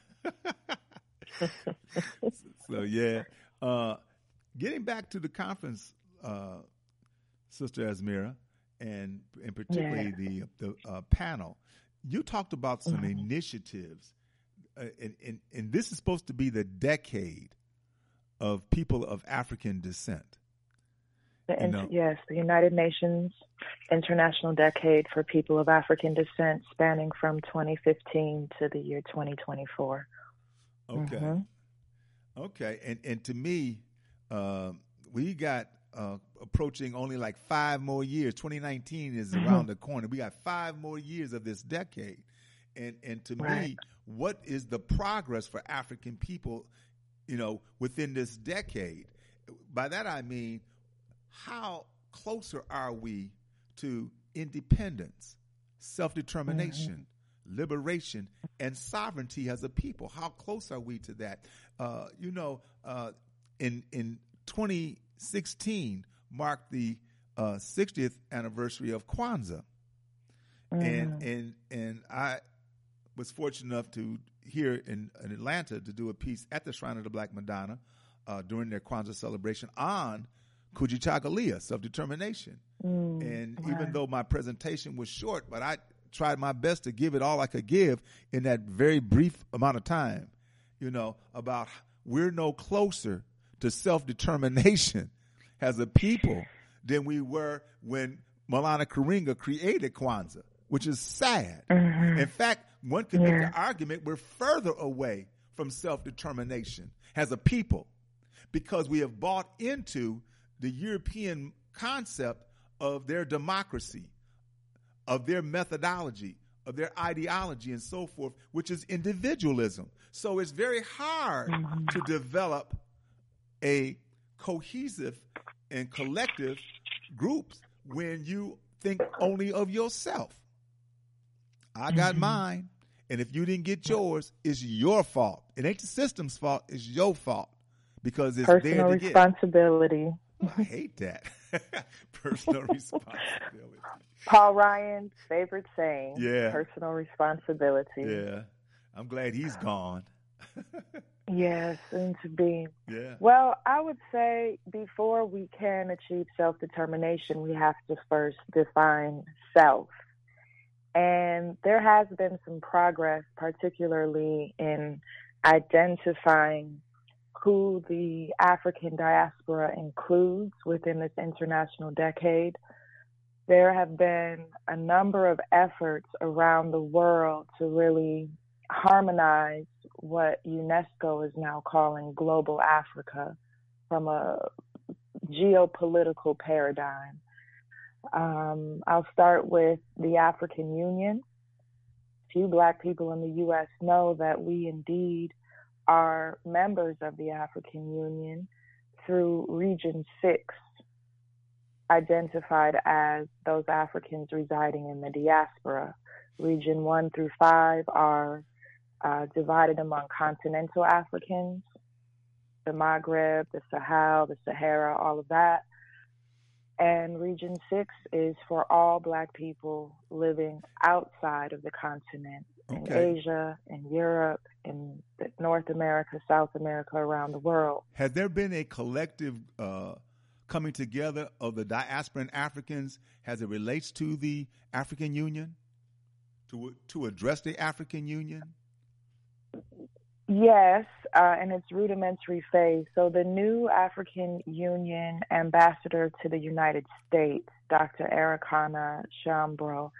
Speaker 3: So, yeah. Getting back to the conference, Sister Asmira, and particularly the panel, you talked about some initiatives, and this is supposed to be the decade of people of African descent.
Speaker 7: Yes, the United Nations International Decade for People of African Descent, spanning from 2015 to the year 2024.
Speaker 3: Okay. Okay. And to me, we got approaching only like 5 more years. 2019 is around the corner. We got 5 more years of this decade. And to me, what is the progress for African people, within this decade? By that I mean, how closer are we to independence, self-determination, liberation, and sovereignty as a people? How close are we to that? In 2016 marked the 60th anniversary of Kwanzaa, and I was fortunate enough to here in Atlanta to do a piece at the Shrine of the Black Madonna during their Kwanzaa celebration on Kujichagulia, self-determination. And even though my presentation was short, but I tried my best to give it all I could give in that very brief amount of time, about we're no closer to self-determination as a people than we were when Maulana Karenga created Kwanzaa, which is sad. In fact, one could make the argument we're further away from self-determination as a people because we have bought into the European concept of their democracy, of their methodology, of their ideology and so forth, which is individualism. So it's very hard to develop a cohesive and collective groups when you think only of yourself. I got mine, and if you didn't get yours, it's your fault. It ain't the system's fault, it's your fault. Because it's
Speaker 7: personal
Speaker 3: there to
Speaker 7: responsibility.
Speaker 3: Oh, I hate that. Personal responsibility.
Speaker 7: Paul Ryan's favorite saying.
Speaker 3: Yeah.
Speaker 7: Personal responsibility.
Speaker 3: Yeah. I'm glad he's gone.
Speaker 7: Yes, soon to be.
Speaker 3: Yeah.
Speaker 7: Well, I would say before we can achieve self-determination, we have to first define self. And there has been some progress, particularly in identifying who the African diaspora includes within this international decade. There have been a number of efforts around the world to really harmonize what UNESCO is now calling global Africa from a geopolitical paradigm. I'll start with the African Union. Few Black people in the U.S. know that we indeed are members of the African Union through Region 6, identified as those Africans residing in the diaspora. Region 1 through 5 are divided among continental Africans, the Maghreb, the Sahel, the Sahara, all of that. And Region 6 is for all Black people living outside of the continent, in Asia, in Europe, in North America, South America, around the world.
Speaker 3: Has there been a collective coming together of the diasporan Africans as it relates to the African Union, to address the African Union?
Speaker 7: Yes, in its rudimentary phase. So the new African Union ambassador to the United States, Dr. Arikana Shambro,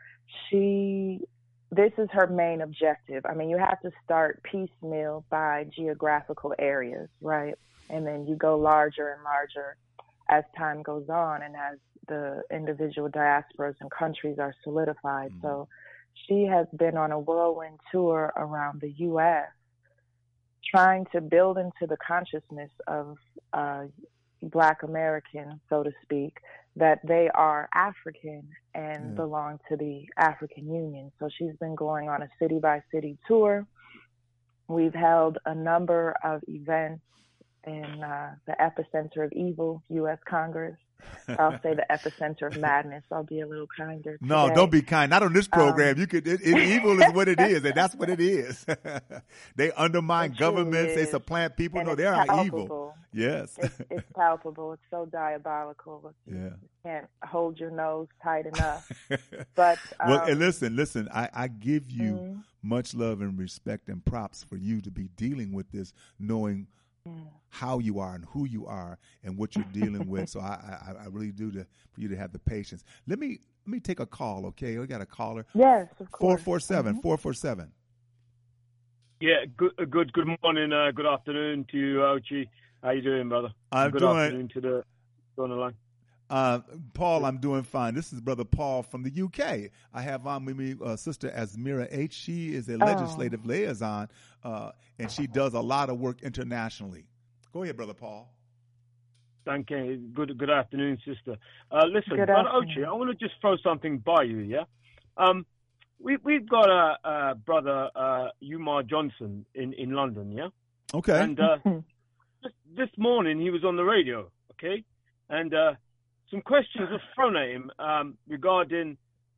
Speaker 7: this is her main objective. I mean, you have to start piecemeal by geographical areas, right? And then you go larger and larger as time goes on and as the individual diasporas and countries are solidified. So she has been on a whirlwind tour around the U.S., trying to build into the consciousness of Black Americans, so to speak, that they are African and belong to the African Union. So she's been going on a city-by-city tour. We've held a number of events in the epicenter of evil, U.S. Congress. I'll say the epicenter of madness. I'll be a little kinder today.
Speaker 3: No, don't be kind. Not on this program. Evil is what it is, and that's what it is. They undermine governments. They supplant people. No, they are evil. Yes.
Speaker 7: It's palpable. It's so diabolical.
Speaker 3: Yeah.
Speaker 7: You can't hold your nose tight enough. But
Speaker 3: well, and listen. I give you much love and respect and props for you to be dealing with this, knowing how you are and who you are and what you're dealing with. So I really do for you to have the patience. Let me take a call, okay? We got a caller.
Speaker 7: Yes, of course.
Speaker 3: 447.
Speaker 9: Yeah, good morning, good afternoon to you, Ochi. How you doing, brother? Good afternoon to the on the line.
Speaker 3: Paul, I'm doing fine. This is Brother Paul from the UK. I have on with me Sister Asmira H. She is a legislative liaison, and she does a lot of work internationally. Go ahead, Brother Paul.
Speaker 9: Thank you. Good afternoon, sister. Listen, Brother Ochi, I want to just throw something by you, yeah? We've got a brother, Umar Johnson, in London, yeah?
Speaker 3: Okay.
Speaker 9: And this morning he was on the radio, okay? And some questions were thrown at him regarding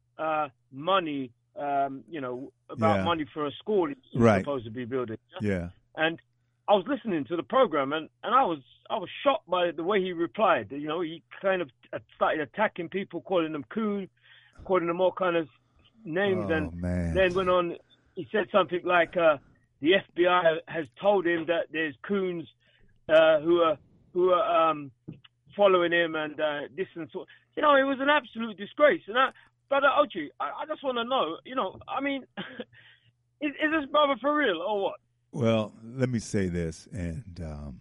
Speaker 9: money, about money for a school he's supposed to be building.
Speaker 3: Yeah.
Speaker 9: And I was listening to the program, and I was shocked by the way he replied. You know, he kind of started attacking people, calling them coon, calling them all kind of names, and then went on. He said something like, "The FBI has told him that there's coons who are following him, and this and so." You know, it was an absolute disgrace. And Brother Ochi, I just want to know. You know, I mean, is this brother for real or what?
Speaker 3: Well, let me say this, and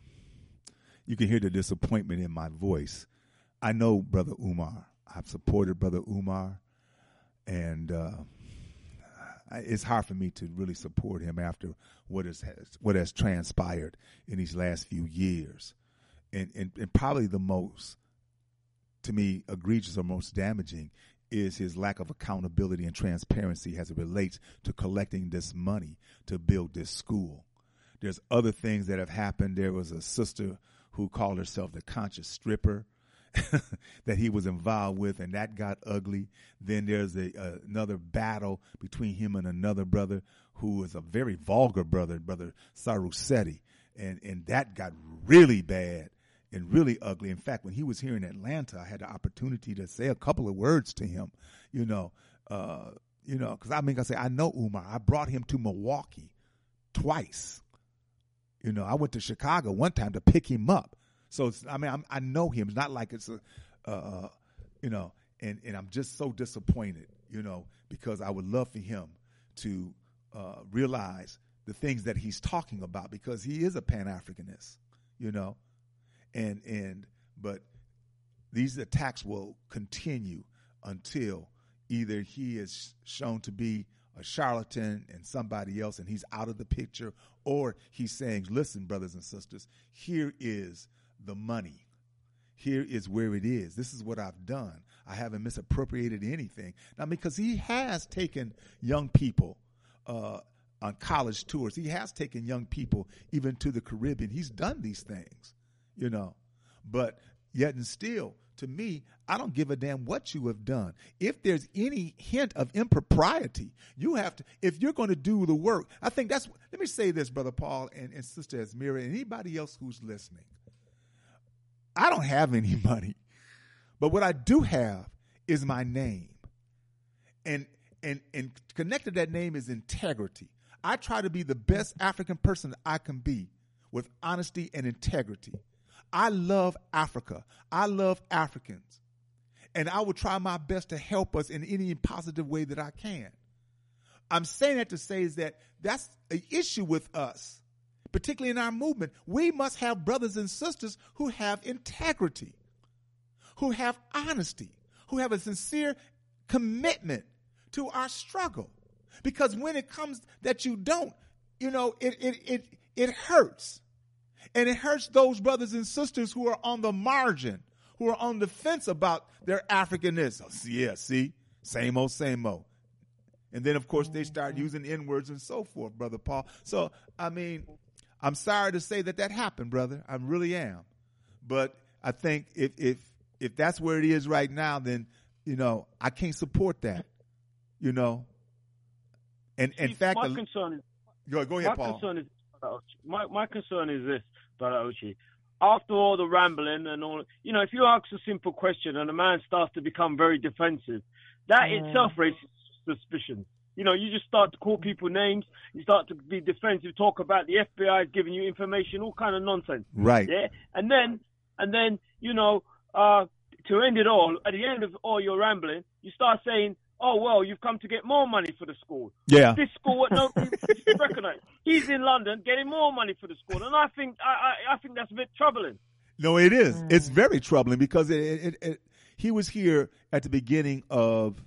Speaker 3: you can hear the disappointment in my voice. I know Brother Umar. I've supported Brother Umar, and it's hard for me to really support him after what has transpired in these last few years. And probably the most, to me, egregious or most damaging is his lack of accountability and transparency as it relates to collecting this money to build this school. There's other things that have happened. There was a sister who called herself the conscious stripper that he was involved with, and that got ugly. Then there's another battle between him and another brother who is a very vulgar brother Sarusetti, and that got really bad and really ugly. In fact, when he was here in Atlanta, I had the opportunity to say a couple of words to him, because I know Umar. I brought him to Milwaukee twice. I went to Chicago one time to pick him up. So, I know him. It's not like it's and I'm just so disappointed, because I would love for him to realize the things that he's talking about, because he is a Pan-Africanist, but these attacks will continue until either he is shown to be a charlatan and somebody else and he's out of the picture, or he's saying, listen, brothers and sisters, here is the money. Here is where it is. This is what I've done. I haven't misappropriated anything. Now, because he has taken young people on college tours. He has taken young people even to the Caribbean. He's done these things, But yet and still, to me, I don't give a damn what you have done. If there's any hint of impropriety, you have to, if you're going to do the work, I think let me say this, Brother Paul and Sister Esmira, and anybody else who's listening. I don't have any money, but what I do have is my name. And connected to that name is integrity. I try to be the best African person that I can be with honesty and integrity. I love Africa. I love Africans. And I will try my best to help us in any positive way that I can. I'm saying that to say is that that's an issue with us, particularly in our movement. We must have brothers and sisters who have integrity, who have honesty, who have a sincere commitment to our struggle. Because when it comes that you don't, it hurts. And it hurts those brothers and sisters who are on the margin, who are on the fence about their Africanness. See, same old. And then, of course, they start using N-words and so forth, Brother Paul. So, I'm sorry to say that happened, brother. I really am. But I think if that's where it is right now, then, I can't support that, And in fact,
Speaker 9: my concern is,
Speaker 3: go ahead, Paul.
Speaker 9: My concern is this, Brother Ochi. After all the rambling and all, if you ask a simple question and a man starts to become very defensive, that itself raises suspicion. You just start to call people names. You start to be defensive, talk about the FBI is giving you information, all kind of nonsense.
Speaker 3: Right.
Speaker 9: Yeah. And then, to end it all, at the end of all your rambling, you start saying, oh, well, you've come to get more money for the school.
Speaker 3: Yeah.
Speaker 9: This school, recognize. He's in London getting more money for the school. And I think that's a bit troubling.
Speaker 3: No, it is. It's very troubling because he was here at the beginning of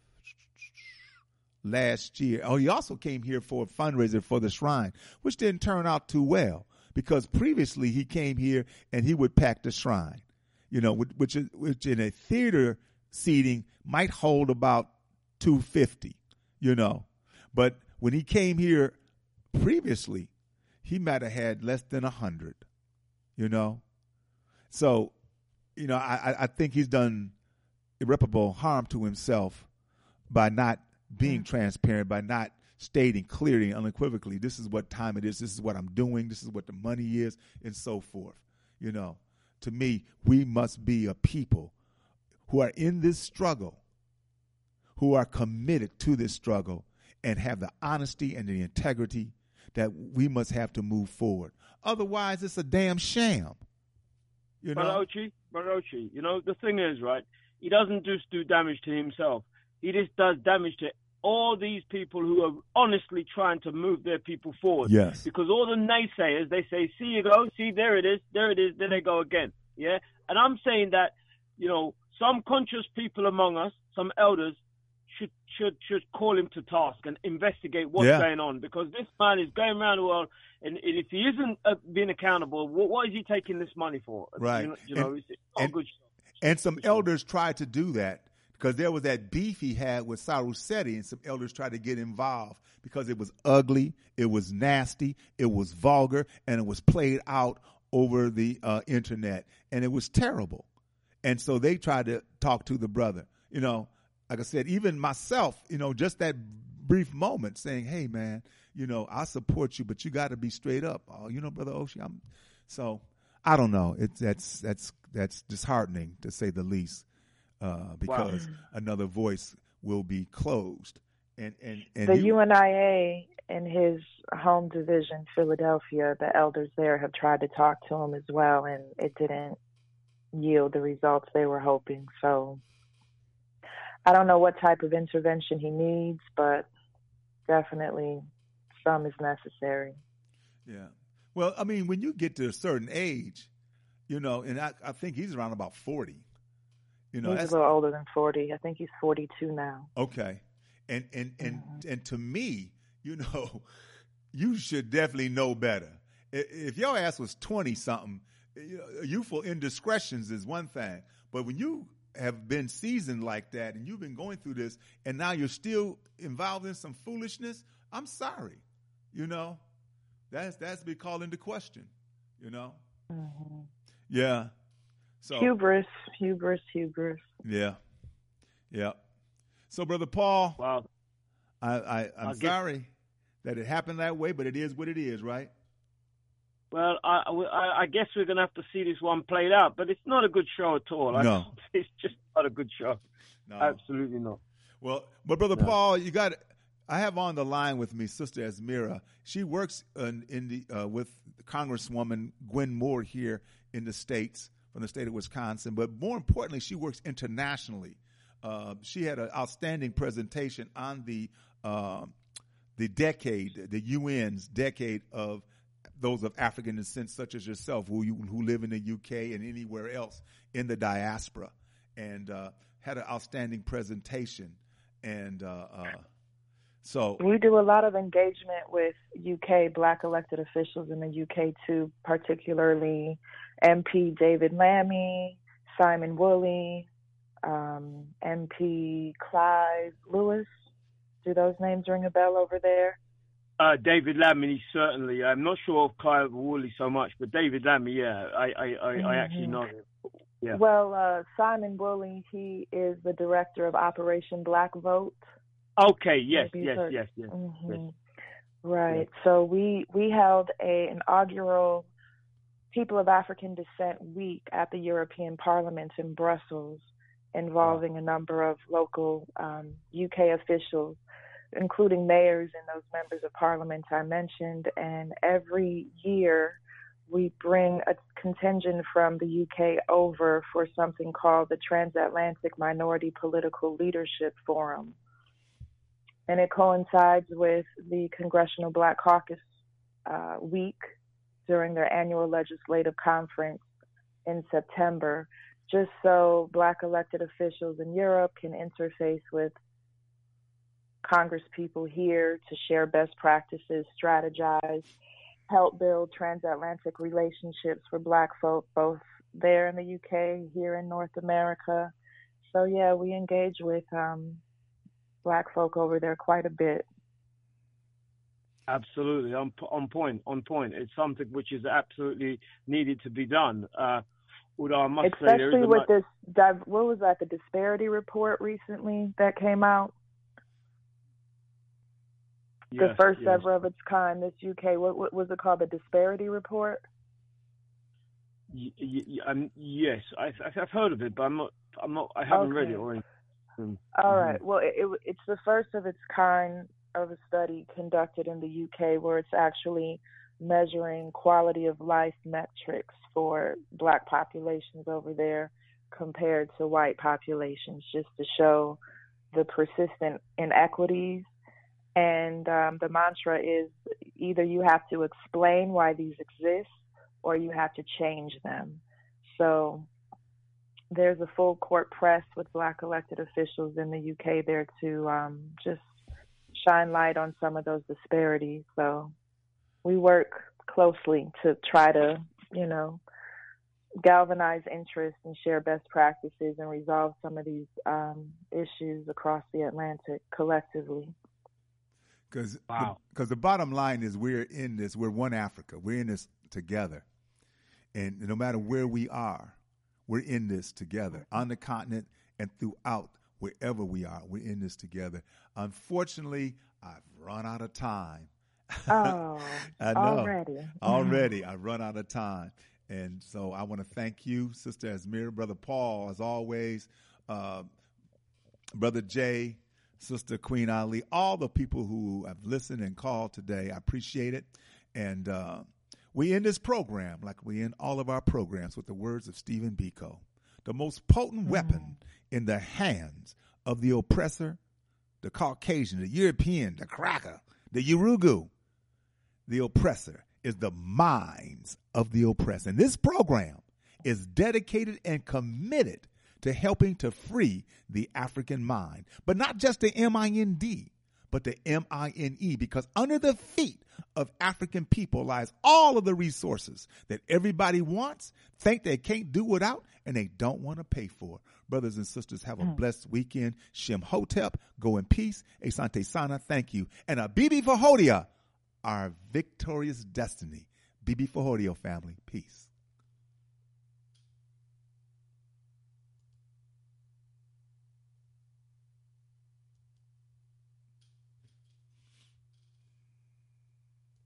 Speaker 3: last year. Oh, he also came here for a fundraiser for the shrine, which didn't turn out too well because previously he came here and he would pack the shrine, which in a theater seating might hold about 250, but when he came here previously, he might have had less than 100, So, I think he's done irreparable harm to himself by not being transparent, by not stating clearly and unequivocally, this is what time it is, this is what I'm doing, this is what the money is, and so forth. To me, we must be a people who are in this struggle, who are committed to this struggle, and have the honesty and the integrity that we must have to move forward. Otherwise, it's a damn sham.
Speaker 9: Brother Ochi, the thing is, right, he doesn't just do damage to himself. He just does damage to all these people who are honestly trying to move their people forward.
Speaker 3: Yes.
Speaker 9: Because all the naysayers, they say, see you go, see, there it is, then they go again. Yeah? And I'm saying that, some conscious people among us, some elders, should call him to task and investigate what's going on, because this man is going around the world, and if he isn't being accountable, what is he taking this money for?
Speaker 3: Right.
Speaker 9: You know, it's not a good show.
Speaker 3: And some elders tried to do that because there was that beef he had with Saru Seti, and some elders tried to get involved because it was ugly, it was nasty, it was vulgar, and it was played out over the internet, and it was terrible. And so they tried to talk to the brother. You know, like I said, even myself, you know, just that brief moment saying, hey, man, you know, I support you, but you got to be straight up. Oh, you know, Brother Oshie, so I don't know. That's disheartening, to say the least, because another voice will be closed. And
Speaker 7: the UNIA in his home division, Philadelphia, the elders there have tried to talk to him as well, and it didn't yield the results they were hoping. So I don't know what type of intervention he needs, but definitely some is necessary.
Speaker 3: Yeah. Well, I mean, when you get to a certain age, you know, and I think he's around about 40. You know,
Speaker 7: he's a little older than 40. I think he's 42 now.
Speaker 3: Okay. And to me, you know, you should definitely know better. If your ass was 20-something, you know, youthful indiscretions is one thing. But when you have been seasoned like that and you've been going through this and now you're still involved in some foolishness, I'm sorry. You know, that's to be called into question, you know?
Speaker 7: Mm-hmm.
Speaker 3: Yeah. So
Speaker 7: hubris.
Speaker 3: Yeah. Yeah. So, Brother Paul,
Speaker 9: wow.
Speaker 3: I'm sorry that it happened that way, but it is what it is, right?
Speaker 9: Well, I guess we're going to have to see this one played out, but it's not a good show at all.
Speaker 3: No.
Speaker 9: It's just not a good show.
Speaker 3: No.
Speaker 9: Absolutely not.
Speaker 3: Well, but Brother Paul, I have on the line with me Sister Esmira. She works with Congresswoman Gwen Moore here in the States, from the state of Wisconsin, but more importantly, she works internationally. She had an outstanding presentation on the decade, the UN's decade of those of African descent, such as yourself, who live in the UK and anywhere else in the diaspora, and had an outstanding presentation. And so
Speaker 7: we do a lot of engagement with UK Black elected officials in the UK too, particularly MP David Lammy, Simon Woolley, MP Clive Lewis. Do those names ring a bell over there?
Speaker 9: David Lammy, certainly. I'm not sure of Clive Woolley so much, but David Lammy, yeah, I actually know him. Yeah.
Speaker 7: Well, Simon Woolley, he is the director of Operation Black Vote.
Speaker 9: Okay, yes.
Speaker 7: Mm-hmm.
Speaker 9: Yes.
Speaker 7: Right.
Speaker 9: Yes.
Speaker 7: So we held an inaugural People of African Descent Week at the European Parliament in Brussels, involving a number of local UK officials, including mayors and those members of parliament I mentioned. And every year we bring a contingent from the UK over for something called the Transatlantic Minority Political Leadership Forum. And it coincides with the Congressional Black Caucus week during their annual legislative conference in September, just so Black elected officials in Europe can interface with Congress people here to share best practices, strategize, help build transatlantic relationships for Black folk, both there in the UK, here in North America. So yeah, we engage with Black folk over there quite a bit.
Speaker 9: Absolutely, on point. It's something which is absolutely needed to be done. Although I must say,
Speaker 7: especially with this, what was that, the disparity report recently that came out? The first ever of its kind, this UK, what was it called, the disparity report?
Speaker 9: Yes, I've heard of it, but I haven't read it.
Speaker 7: All right. Well, it's the first of its kind of a study conducted in the UK where it's actually measuring quality of life metrics for Black populations over there compared to white populations, just to show the persistent inequities. And the mantra is either you have to explain why these exist or you have to change them. So there's a full court press with Black elected officials in the UK there to just shine light on some of those disparities. So we work closely to try to, galvanize interest and share best practices and resolve some of these issues across the Atlantic collectively.
Speaker 3: Because the bottom line is we're in this. We're one Africa. We're in this together. And no matter where we are, we're in this together on the continent and throughout wherever we are. We're in this together. Unfortunately, I've run out of time.
Speaker 7: Oh,
Speaker 3: I know.
Speaker 7: Already.
Speaker 3: I've run out of time. And so I want to thank you, Sister Asmira, Brother Paul, as always, Brother Jay, Sister Queen Ali, all the people who have listened and called today. I appreciate it. And we end this program, like we end all of our programs, with the words of Stephen Biko. The most potent weapon in the hands of the oppressor, the Caucasian, the European, the cracker, the Yurugu, the oppressor, is the minds of the oppressed. And this program is dedicated and committed to helping to free the African mind. But not just the M-I-N-D, but the M-I-N-E, because under the feet of African people lies all of the resources that everybody wants, think they can't do without, and they don't want to pay for. Brothers and sisters, have a blessed weekend. Shem Hotep, go in peace. Asante Sana, thank you. And a Bibi Fahodia, our victorious destiny. Bibi Fahodio family, peace.